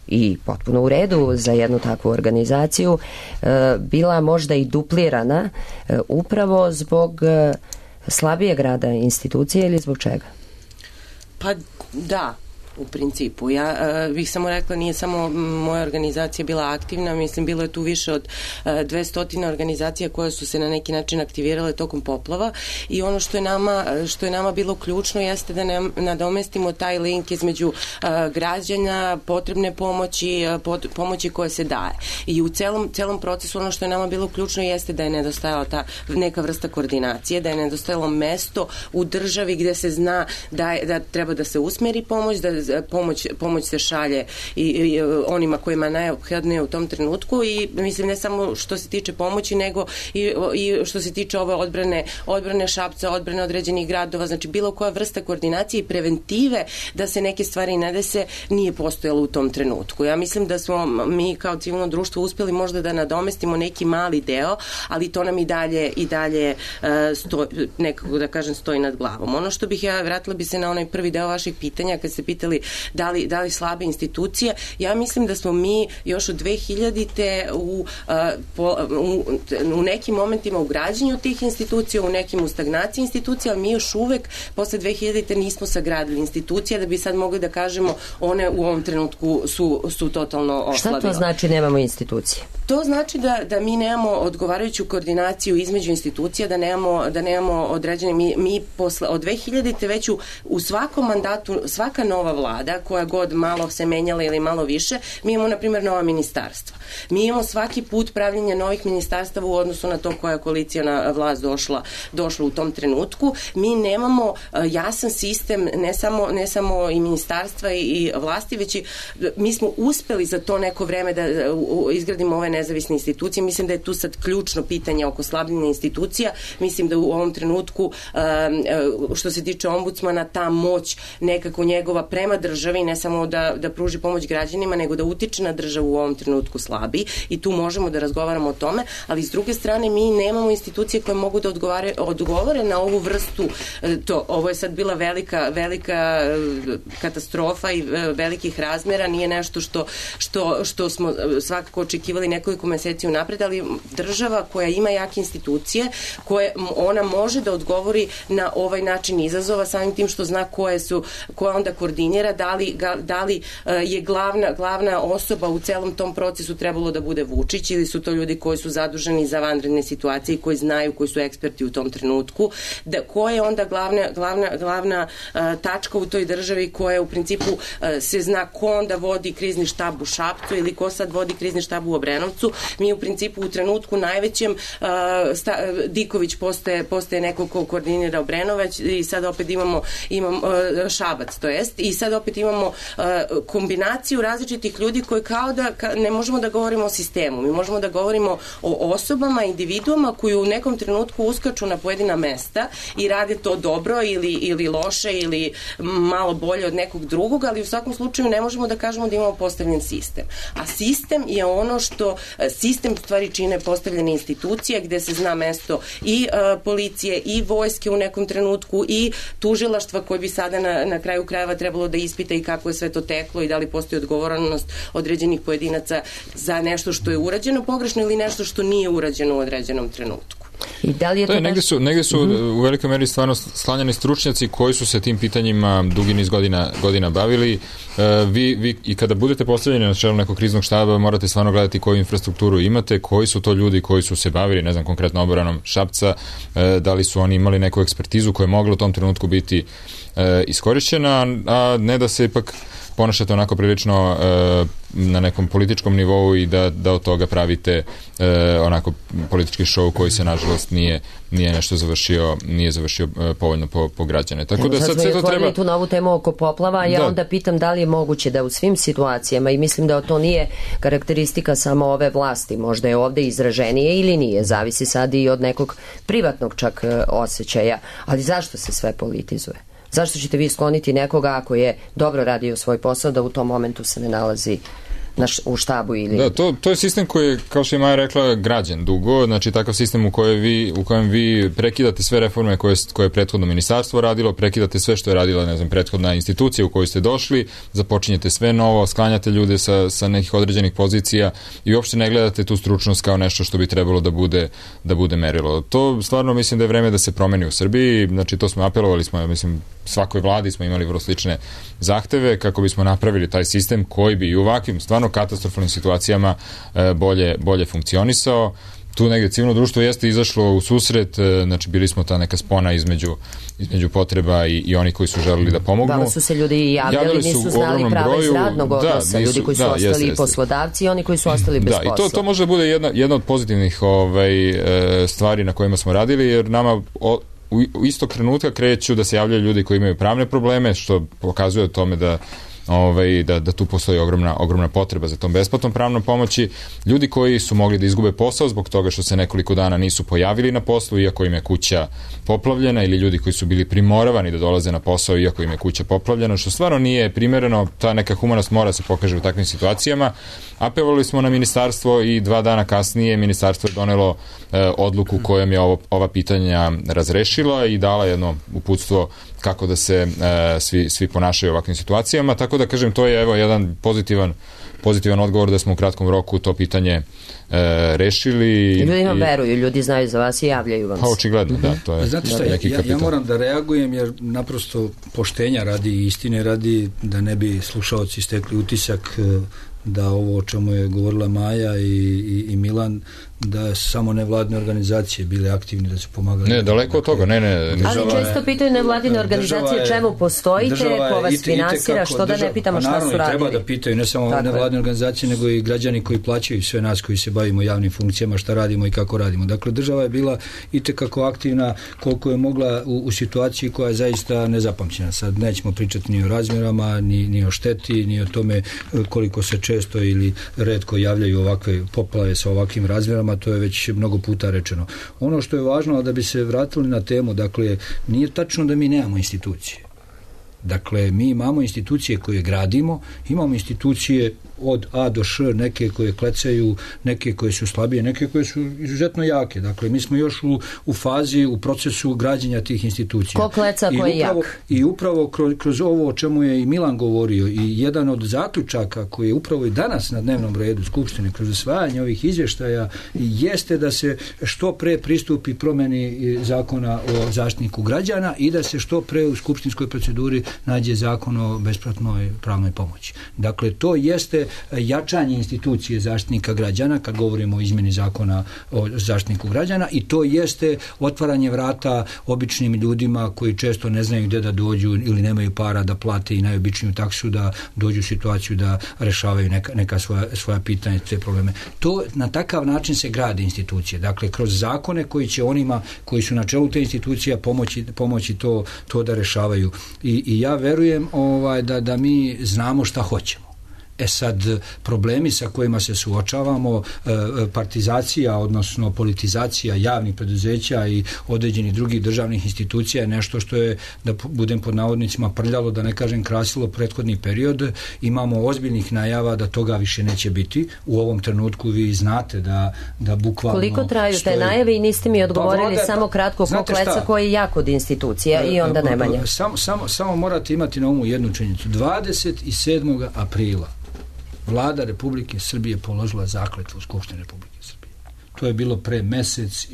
i potpuno u redu za jednu takvu organizaciju, bila možda i duplirana upravo zbog slabijeg rada institucije ili zbog čega? Pa da, u principu. Ja bih samo rekla, nije samo moja organizacija bila aktivna, mislim bilo je tu više od 200 organizacija koje su se na neki način aktivirale tokom poplava i ono što je nama bilo ključno jeste da nadomestimo taj link između građana, potrebne pomoći koje se daje. I u celom procesu ono što je nama bilo ključno jeste da je nedostajala ta neka vrsta koordinacije, da je nedostajalo mesto u državi gde se zna da treba da se usmeri pomoć, da pomoć se šalje i onima kojima najophodnije u tom trenutku i mislim ne samo što se tiče pomoći nego i što se tiče ove odbrane Šapca, odbrane određenih gradova, znači bilo koja vrsta koordinacije i preventive da se neke stvari ne dese nije postojalo u tom trenutku. Ja mislim da smo mi kao civilno društvo uspeli možda da nadomestimo neki mali deo, ali to nam i dalje nekako da kažem stoji nad glavom. Ono što bih vratila bi se na onaj prvi deo vaših pitanja kad ste pitali da li slabe institucije. Ja mislim da smo mi još od 2000-te u nekim momentima u građenju tih institucija, u nekim u stagnaciji institucija, ali mi još uvek posle 2000-te nismo sagradili institucije da bi sad mogli da kažemo one u ovom trenutku su totalno oslabile. Šta to znači nemamo institucije? To znači da mi nemamo odgovarajuću koordinaciju između institucija, da nemamo određene, mi posle od 2000-te već u svakom mandatu, svaka nova vlada koja god malo se menjala ili malo više, mi imamo na primjer nova ministarstva. Mi imamo svaki put pravljenje novih ministarstava u odnosu na to koja je koalicijana vlast došla u tom trenutku. Mi nemamo jasan sistem, ne samo i ministarstva i vlasti, već mi smo uspeli za to neko vreme da izgradimo ove nezavisne institucije. Mislim da je tu sad ključno pitanje oko slabljenja institucija. Mislim da u ovom trenutku što se tiče ombudsmana, ta moć nekako njegova prema državi, ne samo da pruži pomoć građanima, nego da utiče na državu u ovom trenutku slabi i tu možemo da razgovaramo o tome, ali s druge strane mi nemamo institucije koje mogu da odgovore na ovu vrstu, ovo je sad bila velika katastrofa i velikih razmera, nije nešto što smo svakako očekivali nekoliko meseci unapred, ali država koja ima jake institucije, ona može da odgovori na ovaj način izazova samim tim što zna koje onda koordinira, da li je glavna osoba u celom tom procesu trebalo da bude Vučić ili su to ljudi koji su zaduženi za vanredne situacije i koji znaju, koji su eksperti u tom trenutku, ko je onda glavna tačka u toj državi koja u principu se zna ko onda vodi krizni štab u Šapcu ili ko sad vodi krizni štab u Obrenovcu. Mi u principu u trenutku najvećem Diković postaje neko ko koordinira Obrenovac i sad opet imamo Šabac, to jest, i sad opet imamo kombinaciju različitih ljudi koji kao da ne možemo da govorimo o sistemu, mi možemo da govorimo o osobama, individuama koji u nekom trenutku uskaču na pojedina mesta i rade to dobro ili loše ili malo bolje od nekog drugog, ali u svakom slučaju ne možemo da kažemo da imamo postavljen sistem. A sistem je ono što sistem stvari čine postavljene institucije gde se zna mesto i policije i vojske u nekom trenutku i tužilaštva koje bi sada na kraju krajeva trebalo da ispita i kako je sve to teklo i da li postoji odgovornost određenih pojedinaca za nešto što je urađeno pogrešno ili nešto što nije urađeno u određenom trenutku. I da li je to negde su u velikoj meri stvarno sklanjani stručnjaci koji su se tim pitanjima dugi niz godina bavili. Vi i kada budete postavljeni na čelu nekog kriznog štaba morate stvarno gledati koju infrastrukturu imate, koji su to ljudi koji su se bavili, ne znam, konkretno obranom Šapca, da li su oni imali neku ekspertizu koja je mogla u tom trenutku biti iskorišćena, a ne da se ipak ponašate onako prilično na nekom političkom nivou i da od toga pravite onako politički show koji se nažalost nije nešto završio povoljno po građane. Tako da sad sve to treba... tu novu temu oko poplava, ja onda pitam da li je moguće da u svim situacijama, i mislim da to nije karakteristika samo ove vlasti, možda je ovde izraženije ili nije, zavisi sad i od nekog privatnog čak osjećaja, ali zašto se sve politizuje? Zašto ćete vi skloniti nekoga ako je dobro radio svoj posao da u tom momentu se ne nalazi u štabu ili... Da, to je sistem koji je, kao što je Maja rekla, građen dugo, znači takav sistem u kojem vi prekidate sve reforme koje je prethodno ministarstvo radilo, prekidate sve što je radila, ne znam, prethodna institucija u koju ste došli, započinjete sve novo, sklanjate ljude sa nekih određenih pozicija i uopšte ne gledate tu stručnost kao nešto što bi trebalo da bude merilo. To stvarno mislim da je vreme da se promeni u Srbiji, znači to smo apelovali, mislim, svakoj vladi smo imali vrlo slične zahteve kako bismo napravili taj sistem koji bi i u ovakvim stvarno katastrofalnim situacijama bolje funkcionisao. Tu negde civilno društvo jeste izašlo u susret, znači bili smo ta neka spona između potreba i oni koji su želeli da pomognu. Da, su se ljudi javljali, nisu znali prava iz radnog odnosa, ljudi koji su ostali poslodavci i oni koji su ostali bez posla. I to može da bude jedna od pozitivnih stvari na kojima smo radili, jer nama u istog trenutka kreću da se javljaju ljudi koji imaju pravne probleme, što pokazuje o tome da tu postoji ogromna potreba za tom besplatnom pravnom pomoći. Ljudi koji su mogli da izgube posao zbog toga što se nekoliko dana nisu pojavili na poslu iako im je kuća poplavljena, ili ljudi koji su bili primoravani da dolaze na posao iako im je kuća poplavljena, što stvarno nije primereno. Ta neka humanost mora se pokaže u takvim situacijama. Apelovali smo na ministarstvo i 2 dana kasnije ministarstvo je donelo odluku kojom je ova pitanja razrešila i dala jedno uputstvo kako da se svi ponašaju u ovakvim situacijama. Tako da kažem, to je jedan pozitivan odgovor da smo u kratkom roku to pitanje rešili. Ljudima veruju, ljudi znaju za vas i javljaju vam se. Pa očigledno, da. To je znate šta, ja moram da reagujem jer naprosto poštenja radi i istine radi, da ne bi slušaoci stekli utisak da ovo o čemu je govorila Maja i Milan, da samo nevladine organizacije bile aktivni, da su pomagali. Ne, daleko od toga, Ali često pitaju nevladine organizacije čemu postojite, ko vas finansira, što da ne pitamo šta su radili. Naravno, treba da pitaju, ne samo nevladine organizacije, nego i građani koji plaćaju sve nas koji se bavimo javnim funkcijama, šta radimo i kako radimo. Dakle, država je bila itekako aktivna koliko je mogla u situaciji koja je zaista nezapamćena. Sad nećemo pričati ni o razmjerama, ni o šteti, ni o tome koliko se često ili retko javljaju ovakve poplave sa ovakvim razmjerama, to je već mnogo puta rečeno. Ono što je važno, da bi se vratili na temu, dakle, nije tačno da mi nemamo institucije. Dakle, mi imamo institucije koje gradimo, imamo institucije od A do Š, neke koje klecaju, neke koje su slabije, neke koje su izuzetno jake. Dakle, mi smo još u fazi, u procesu građenja tih institucija. Ko kleca, ko je jak. I upravo kroz ovo o čemu je i Milan govorio i jedan od zaključaka koji je upravo i danas na dnevnom redu Skupštine kroz usvajanje ovih izvještaja jeste da se što pre pristupi promeni zakona o zaštitniku građana i da se što pre u skupštinskoj proceduri nađe zakon o besplatnoj pravnoj pomoći. Dakle, to jeste jačanje institucije zaštitnika građana kad govorimo o izmjeni zakona o zaštitniku građana i to jeste otvaranje vrata običnim ljudima koji često ne znaju gdje da dođu ili nemaju para da plate i najobičniju taksu da dođu u situaciju da rešavaju neka svoja pitanja, te probleme. To na takav način se grade institucije. Dakle, kroz zakone koji će onima koji su na čelu te institucija pomoći to da rešavaju. I ja verujem da mi znamo šta hoćemo. Sad, problemi sa kojima se suočavamo, partizacija, odnosno politizacija javnih preduzeća i određenih drugih državnih institucija je nešto što je, da budem pod navodnicima, prljalo, da ne kažem krasilo prethodni period. Imamo ozbiljnih najava da toga više neće biti. U ovom trenutku vi znate da bukvalno... Koliko traju te najave i niste mi odgovorili samo kratko ko kleca koji je jak od institucija i onda Nemanja. Samo morate imati na umu jednu činjenicu. 27. aprila Vlada Republike Srbije položila zakletvu u Skupštini Republike Srbije. To je bilo pre mesec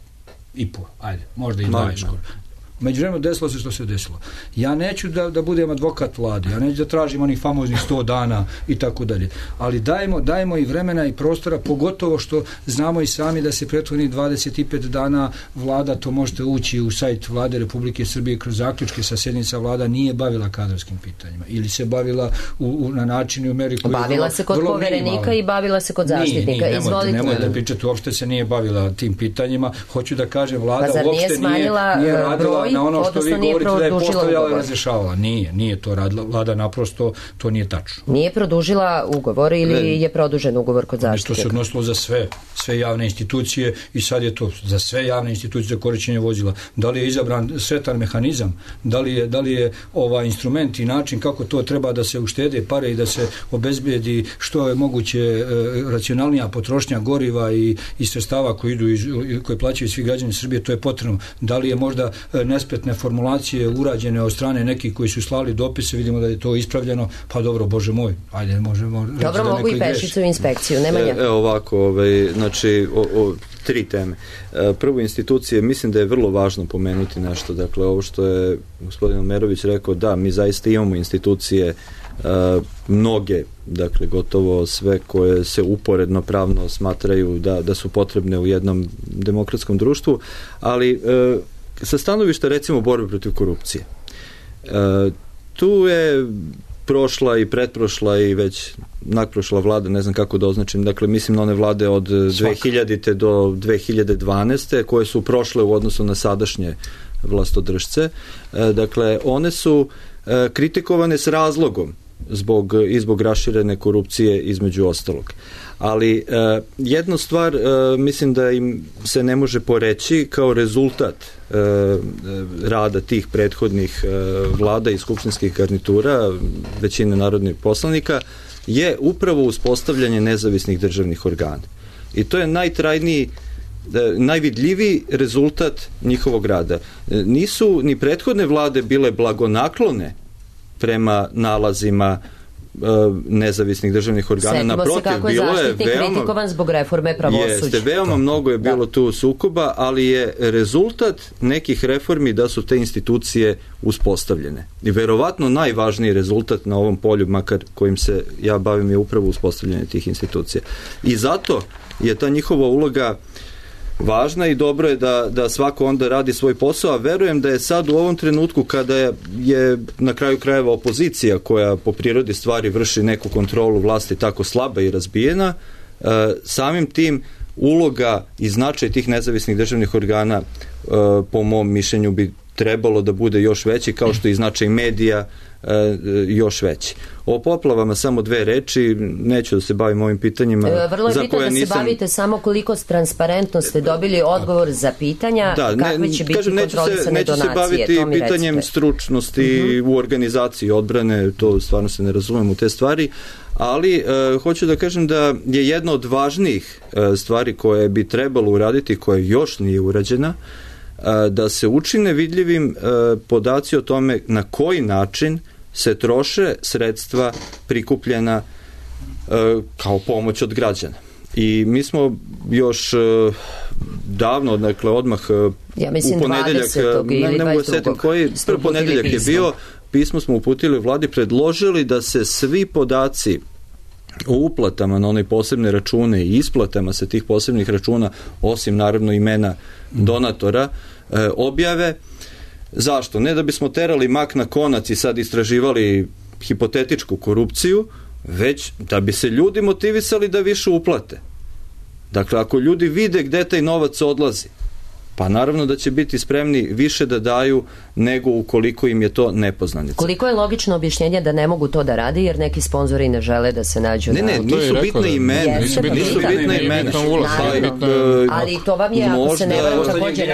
i po, možda i 2 skoro. Međuvremenu desilo se što se desilo. Ja neću da budem advokat vlade, ja neću da tražim onih famoznih 100 dana i tako dalje, ali dajemo i vremena i prostora, pogotovo što znamo i sami da se prethodnih 25 dana vlada, to možete ući u sajt Vlade Republike Srbije kroz zaključke sa sjednica vlada, nije bavila kadrovskim pitanjima ili se bavila na način i u meri koji bavila se kod poverenika i bavila se kod zaštitnika. Nemojte da pričate, uopšte se nije bavila tim pitanjima. Hoću da kažem, vlada uopšte nije radila na ono što vi govorite da je postavljala i razrešavala. Nije to radila vlada, naprosto to nije tačno. Nije produžila ugovor ili je produžen ugovor kod zaštitnika? To se odnosilo za sve javne institucije i sad je to za sve javne institucije za korišćenje vozila. Da li je izabran sretan mehanizam, da li je ovaj instrument i način kako to treba da se uštede pare i da se obezbedi što je moguće racionalnija potrošnja goriva i sredstava koje plaćaju svi građani Srbije, to je potrebno. Da li je možda nespretne formulacije urađene od strane nekih koji su slali dopise, vidimo da je to ispravljeno, pa dobro, Bože moj, ajde, možemo reći dobro, mogu i pešicu u inspekciju, Nemanja. Ovako, znači, tri teme. Prvo, institucije, mislim da je vrlo važno pomenuti nešto, dakle, ovo što je gospodin Omerović rekao, da, mi zaista imamo institucije mnoge, dakle gotovo sve koje se uporedno pravno smatraju da su potrebne u jednom demokratskom društvu, ali sa stanovišta recimo borbe protiv korupcije. Tu je prošla i pretprošla i već nakprošla vlada, ne znam kako da označim, dakle mislim na one vlade od 2000. do 2012. koje su prošle u odnosu na sadašnje vlastodržce. Dakle, one su kritikovane s razlogom zbog raširene korupcije između ostalog. Ali jednu stvar mislim da im se ne može poreći kao rezultat rada tih prethodnih vlada i skupštinskih garnitura, većine narodnih poslanika, je upravo uspostavljanje nezavisnih državnih organa. I to je najtrajniji, najvidljiviji rezultat njihovog rada. Nisu ni prethodne vlade bile blagonaklone prema nalazima nezavisnih državnih organa. Naprotiv, kako je zaštitnik kritikovan zbog reforme pravosuđa. Veoma mnogo je bilo tu sukoba, ali je rezultat nekih reformi da su te institucije uspostavljene. I verovatno najvažniji rezultat na ovom polju, makar kojim se ja bavim, je upravo uspostavljanje tih institucija. I zato je ta njihova uloga važna i dobro je da svako onda radi svoj posao, a verujem da je sad u ovom trenutku kada je na kraju krajeva opozicija koja po prirodi stvari vrši neku kontrolu vlasti tako slaba i razbijena, samim tim uloga i značaj tih nezavisnih državnih organa po mom mišljenju bi trebalo da bude još veći, kao što i značaj medija još veći. O poplavama samo dve reči, neću da se bavim ovim pitanjima. Vrlo je bitno da se bavite samo koliko transparentno ste dobili odgovor za pitanja, kakve će biti kontrolisane donacije. Neću se baviti pitanjem stručnosti u organizaciji odbrane, to stvarno se ne razumem u te stvari, ali hoću da kažem da je jedna od važnijih stvari koje bi trebalo uraditi, koja još nije urađena, da se učine vidljivim podaci o tome na koji način se troše sredstva prikupljena kao pomoć od građana. I mi smo još davno, dakle odmah u ponedeljak, ne mogu setim koji, ponedeljak je bio, pismo smo uputili vladi, predložili da se svi podaci o uplatama na one posebne račune i isplatama sa tih posebnih računa, osim naravno imena donatora, objave. Zašto? Ne da bismo terali mak na konac i sad istraživali hipotetičku korupciju, već da bi se ljudi motivisali da više uplate. Dakle, ako ljudi vide gde taj novac odlazi, pa naravno da će biti spremni više da daju nego ukoliko im je to nepoznanica. Koliko je logično objašnjenje da ne mogu to da radi jer neki sponzori ne žele da se nađu nisu bitne imena. Nisu bitne imena. Ali to vam je, ako se ne vam također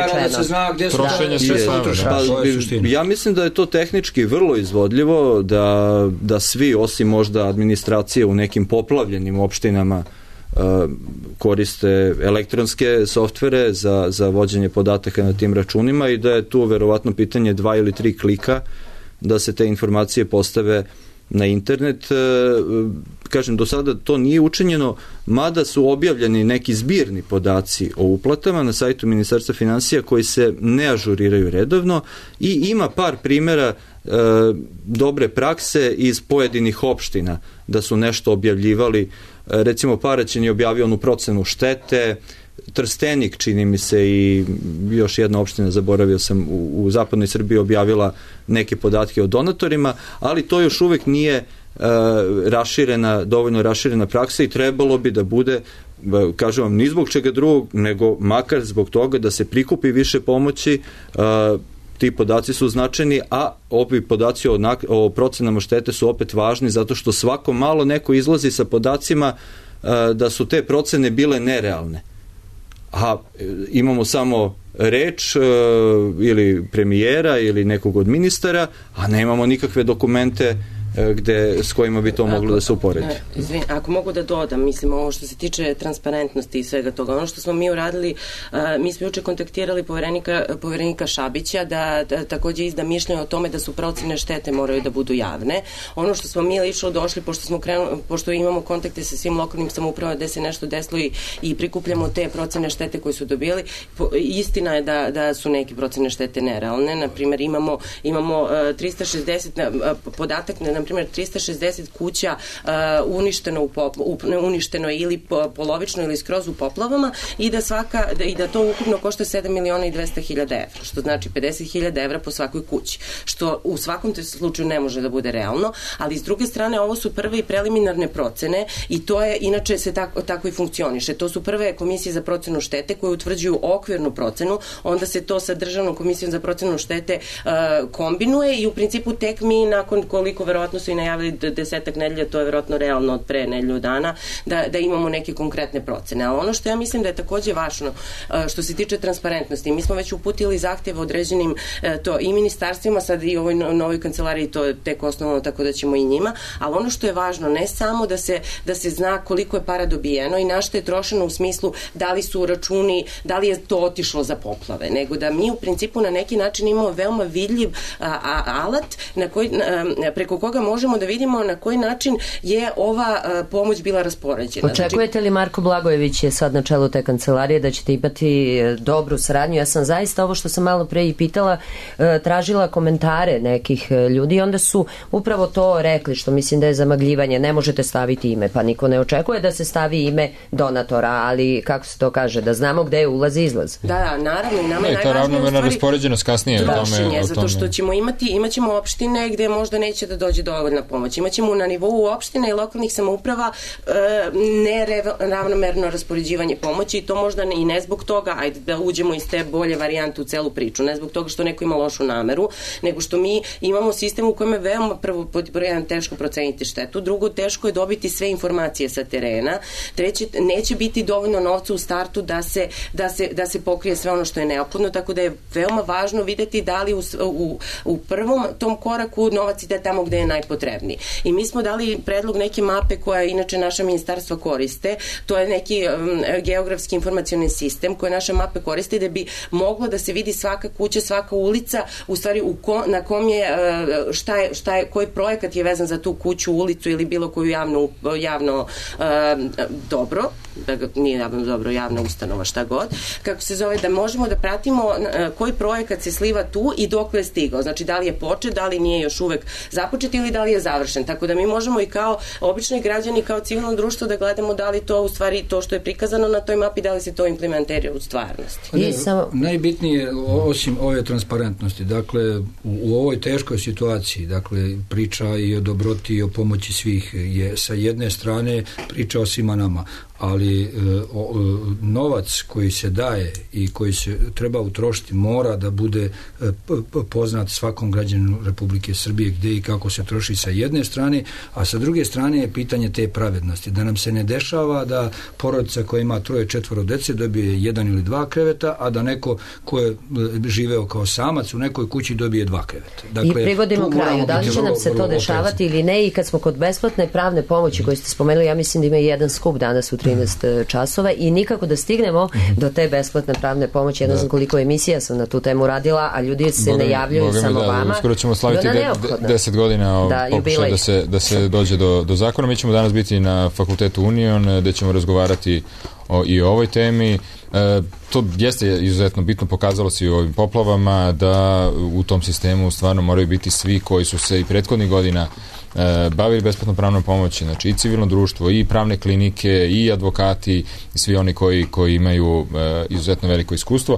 rečeno. Ja mislim da je to tehnički vrlo izvodljivo, da svi, osim možda administracije u nekim poplavljenim opštinama, koriste elektronske softvere za vođenje podataka na tim računima i da je tu verovatno pitanje 2 ili 3 klika da se te informacije postave na internet. Kažem, do sada to nije učinjeno, mada su objavljeni neki zbirni podaci o uplatama na sajtu Ministarstva finansija koji se ne ažuriraju redovno i ima par primjera dobre prakse iz pojedinih opština da su nešto objavljivali. Recimo Paraćin je objavio onu procenu štete, Trstenik, čini mi se, i još jedna opština, zaboravio sam, u zapadnoj Srbiji objavila neke podatke o donatorima, ali to još uvek nije dovoljno raširena praksa i trebalo bi da bude, kažem vam, ni zbog čega drugog, nego makar zbog toga da se prikupi više pomoći ti podaci su značajni, a ovi podaci o procenama štete su opet važni zato što svako malo neko izlazi sa podacima da su te procene bile nerealne. A imamo samo reč ili premijera ili nekog od ministara, a nemamo nikakve dokumente s kojima bi to moglo da se uporedi. Ako mogu da dodam, mislim, ovo što se tiče transparentnosti i svega toga, ono što smo mi uradili, mi smo juče kontaktirali poverenika Šabića da takođe izda mišljenje o tome da su procene štete moraju da budu javne. Ono što smo mi lično došli, pošto imamo kontakte sa svim lokalnim samoupravama gde se nešto desilo i prikupljamo te procene štete koje su dobili, istina je da su neke procene štete nerealne. Naprimjer, imamo 360 podatak, na primjer 360 kuća uništeno ili polovično ili skroz u poplavama i da to ukupno košta 7.200.000 evra, što znači 50.000 evra po svakoj kući, što u svakom slučaju ne može da bude realno, ali s druge strane ovo su prve i preliminarne procene i to je, inače se tako i funkcioniše. To su prve komisije za procenu štete koje utvrđuju okvirnu procenu, onda se to sa Državnom komisijom za procenu štete kombinuje i u principu tek mi nakon koliko verovatno su i najavili 10 nedelja, to je verovatno realno od pre nedelju dana, da imamo neke konkretne procene. A ono što ja mislim da je takođe važno, što se tiče transparentnosti, mi smo već uputili zahtjeve određenim to i ministarstvima, sad i ovoj novoj kancelariji, to je tek osnovno, tako da ćemo i njima, ali ono što je važno, ne samo da se zna koliko je para dobijeno i na što je trošeno u smislu da li su računi, da li je to otišlo za poplave, nego da mi u principu na neki način imamo veoma vidljiv alat preko koga možemo da vidimo na koji način je ova pomoć bila raspoređena. Očekujete li, Marko Blagojević je sad na čelu te kancelarije, da ćete imati dobru saradnju? Ja sam zaista, ovo što sam malo pre i pitala, tražila komentare nekih ljudi i onda su upravo to rekli, što mislim da je zamagljivanje. Ne možete staviti ime, pa niko ne očekuje da se stavi ime donatora, ali kako se to kaže, da znamo gde je ulaz i izlaz. Da, naravno, i nama je najvažnije ravnomerna raspoređenost kasnije trošenje, zato što ćemo imaćemo opštine gde možda neće da dođe dovoljna pomoć. Imaćemo na nivou opština i lokalnih samouprava neravnomerno raspoređivanje pomoći i to možda i ne zbog toga, ajde da uđemo iz te bolje varijante u celu priču, ne zbog toga što neko ima lošu nameru, nego što mi imamo sistem u kojem je veoma prvo jedan teško proceniti štetu, drugo teško je dobiti sve informacije sa terena, treće neće biti dovoljno novca u startu da se pokrije sve ono što je neophodno, tako da je veoma važno videti da li u prvom tom koraku novac ide tamo gde je najpotrebniji. I mi smo dali predlog neke mape koja inače naša ministarstva koriste, to je neki geografski informacioni sistem koje naše mape koriste da bi moglo da se vidi svaka kuća, svaka ulica, u stvari na kom je, koji projekat je vezan za tu kuću, ulicu ili bilo koju javno dobro, nije javno dobro, javna ustanova, šta god, kako se zove, da možemo da pratimo koji projekat se sliva tu i dokle je stigao. Znači, da li je počet, da li nije još uvek započet ili da li je završen. Tako da mi možemo i kao obični građani, kao civilno društvo da gledamo da li to u stvari to što je prikazano na toj mapi, da li se to implementira u stvarnosti. Najbitnije, osim ove transparentnosti, dakle, u ovoj teškoj situaciji, dakle, priča i o dobroti i o pomoći svih je sa jedne strane priča o svima nama, ali novac koji se daje i koji se treba utrošiti mora da bude poznat svakom građaninu Republike Srbije gde i kako se troši sa jedne strane, a sa druge strane je pitanje te pravednosti, da nam se ne dešava da porodica koja ima 3-4 dece dobije 1 ili 2 kreveta, a da neko ko je živeo kao samac u nekoj kući dobije 2 kreveta. Dakle, i privodimo kraju, da li će nam se to dešavati ili ne, i kad smo kod besplatne pravne pomoći koju ste spomenuli, ja mislim da ima jedan skup danas u 13 časova i nikako da stignemo do te besplatne pravne pomoći. Ja ne znam koliko emisija sam na tu temu radila, a ljudi se ne javljaju samo vama. Uskoro ćemo slaviti 10 godina pokušaj da se dođe do zakona. Mi ćemo danas biti na Fakultetu Union, gde ćemo razgovarati i o ovoj temi. To jeste izuzetno bitno, pokazalo se i u ovim poplavama da u tom sistemu stvarno moraju biti svi koji su se i prethodnih godina bavili besplatno pravnom pomoći, znači i civilno društvo, i pravne klinike, i advokati, i svi oni koji imaju izuzetno veliko iskustvo.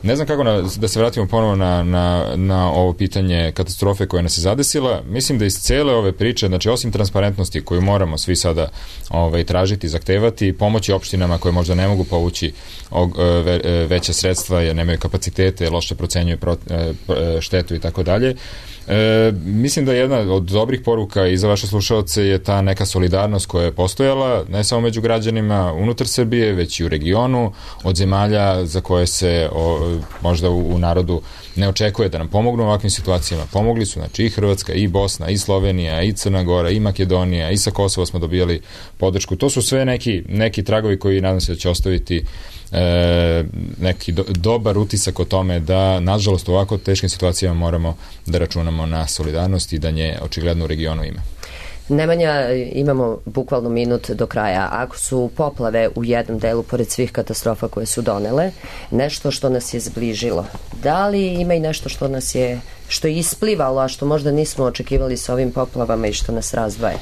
Ne znam kako da se vratimo ponovo na ovo pitanje katastrofe koja nas je zadesila. Mislim da iz cele ove priče, znači osim transparentnosti koju moramo svi sada tražiti, zahtevati, pomoći opštinama koje možda ne mogu povući veća sredstva jer nemaju kapacitete, loše procenjuju štetu i tako dalje. Mislim da jedna od dobrih poruka i za vaše slušalce je ta neka solidarnost koja je postojala, ne samo među građanima unutar Srbije, već i u regionu, od zemalja za koje se možda u narodu ne očekuje da nam pomognu u ovakvim situacijama. Pomogli su, znači i Hrvatska, i Bosna, i Slovenija, i Crna Gora, i Makedonija, i sa Kosova smo dobijali podršku. To su sve neki tragovi koji nadam se da će ostaviti neki dobar utisak o tome da, nažalost, u ovako teškim situacijama moramo da računamo na solidarnost i da nje očigledno u regionu ima. Nemanja, imamo bukvalno minut do kraja. Ako su poplave u jednom delu, pored svih katastrofa koje su donele, nešto što nas je zbližilo, da li ima i nešto što je isplivalo, a što možda nismo očekivali sa ovim poplavama i što nas razdvaja?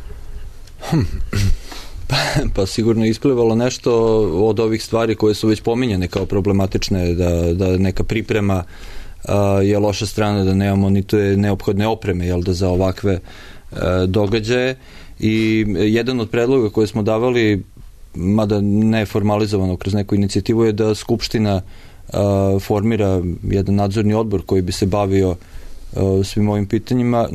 Pa sigurno je isplivalo nešto od ovih stvari koje su već pominjene kao problematične, da neka priprema je loša strana, da nemamo ni te neophodne opreme za ovakve događaje. I jedan od predloga koje smo davali, mada neformalizovano kroz neku inicijativu, je da Skupština formira jedan nadzorni odbor koji bi se bavio svim ovim pitanjima,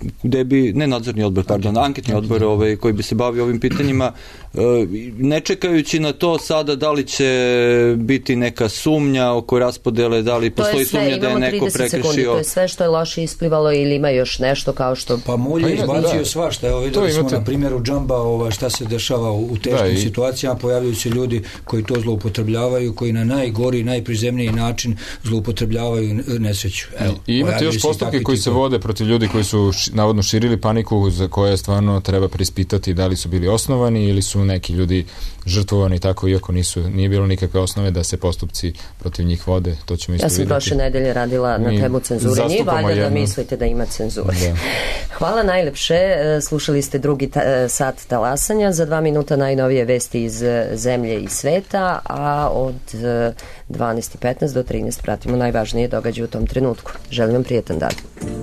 anketni odbor koji bi se bavio ovim pitanjima, ne čekajući na to sada da li će biti neka sumnja oko raspodele, da li postoji sumnja da je neko prekršio. To je sve što je loše isplivalo ili ima još nešto kao što... Pa Mulj je izbacio svašta. Evo videli smo na primjeru Džamba šta se dešava u teškim situacijama, pojavljuju se ljudi koji to zloupotrebljavaju, koji na najgori, najprizemniji način zloupotrebljavaju nesreću. I imate još postupke koji se vode protiv ljudi koji su navodno širili paniku, za koje stvarno treba preispitati da li su bili osnovani ili su neki ljudi žrtvovani tako, iako nije bilo nikakve osnove da se postupci protiv njih vode. To ćemo isto vidjeti. Ja sam prošle nedelje radila na temu cenzure. Nije valjda da mislite da ima cenzure. Da. Hvala najlepše. Slušali ste drugi sat talasanja. Za 2 minuta najnovije vesti iz zemlje i sveta, a od 12:15 do 13 pratimo najvažnije događaje u tom trenutku. Želim vam prijetan dan.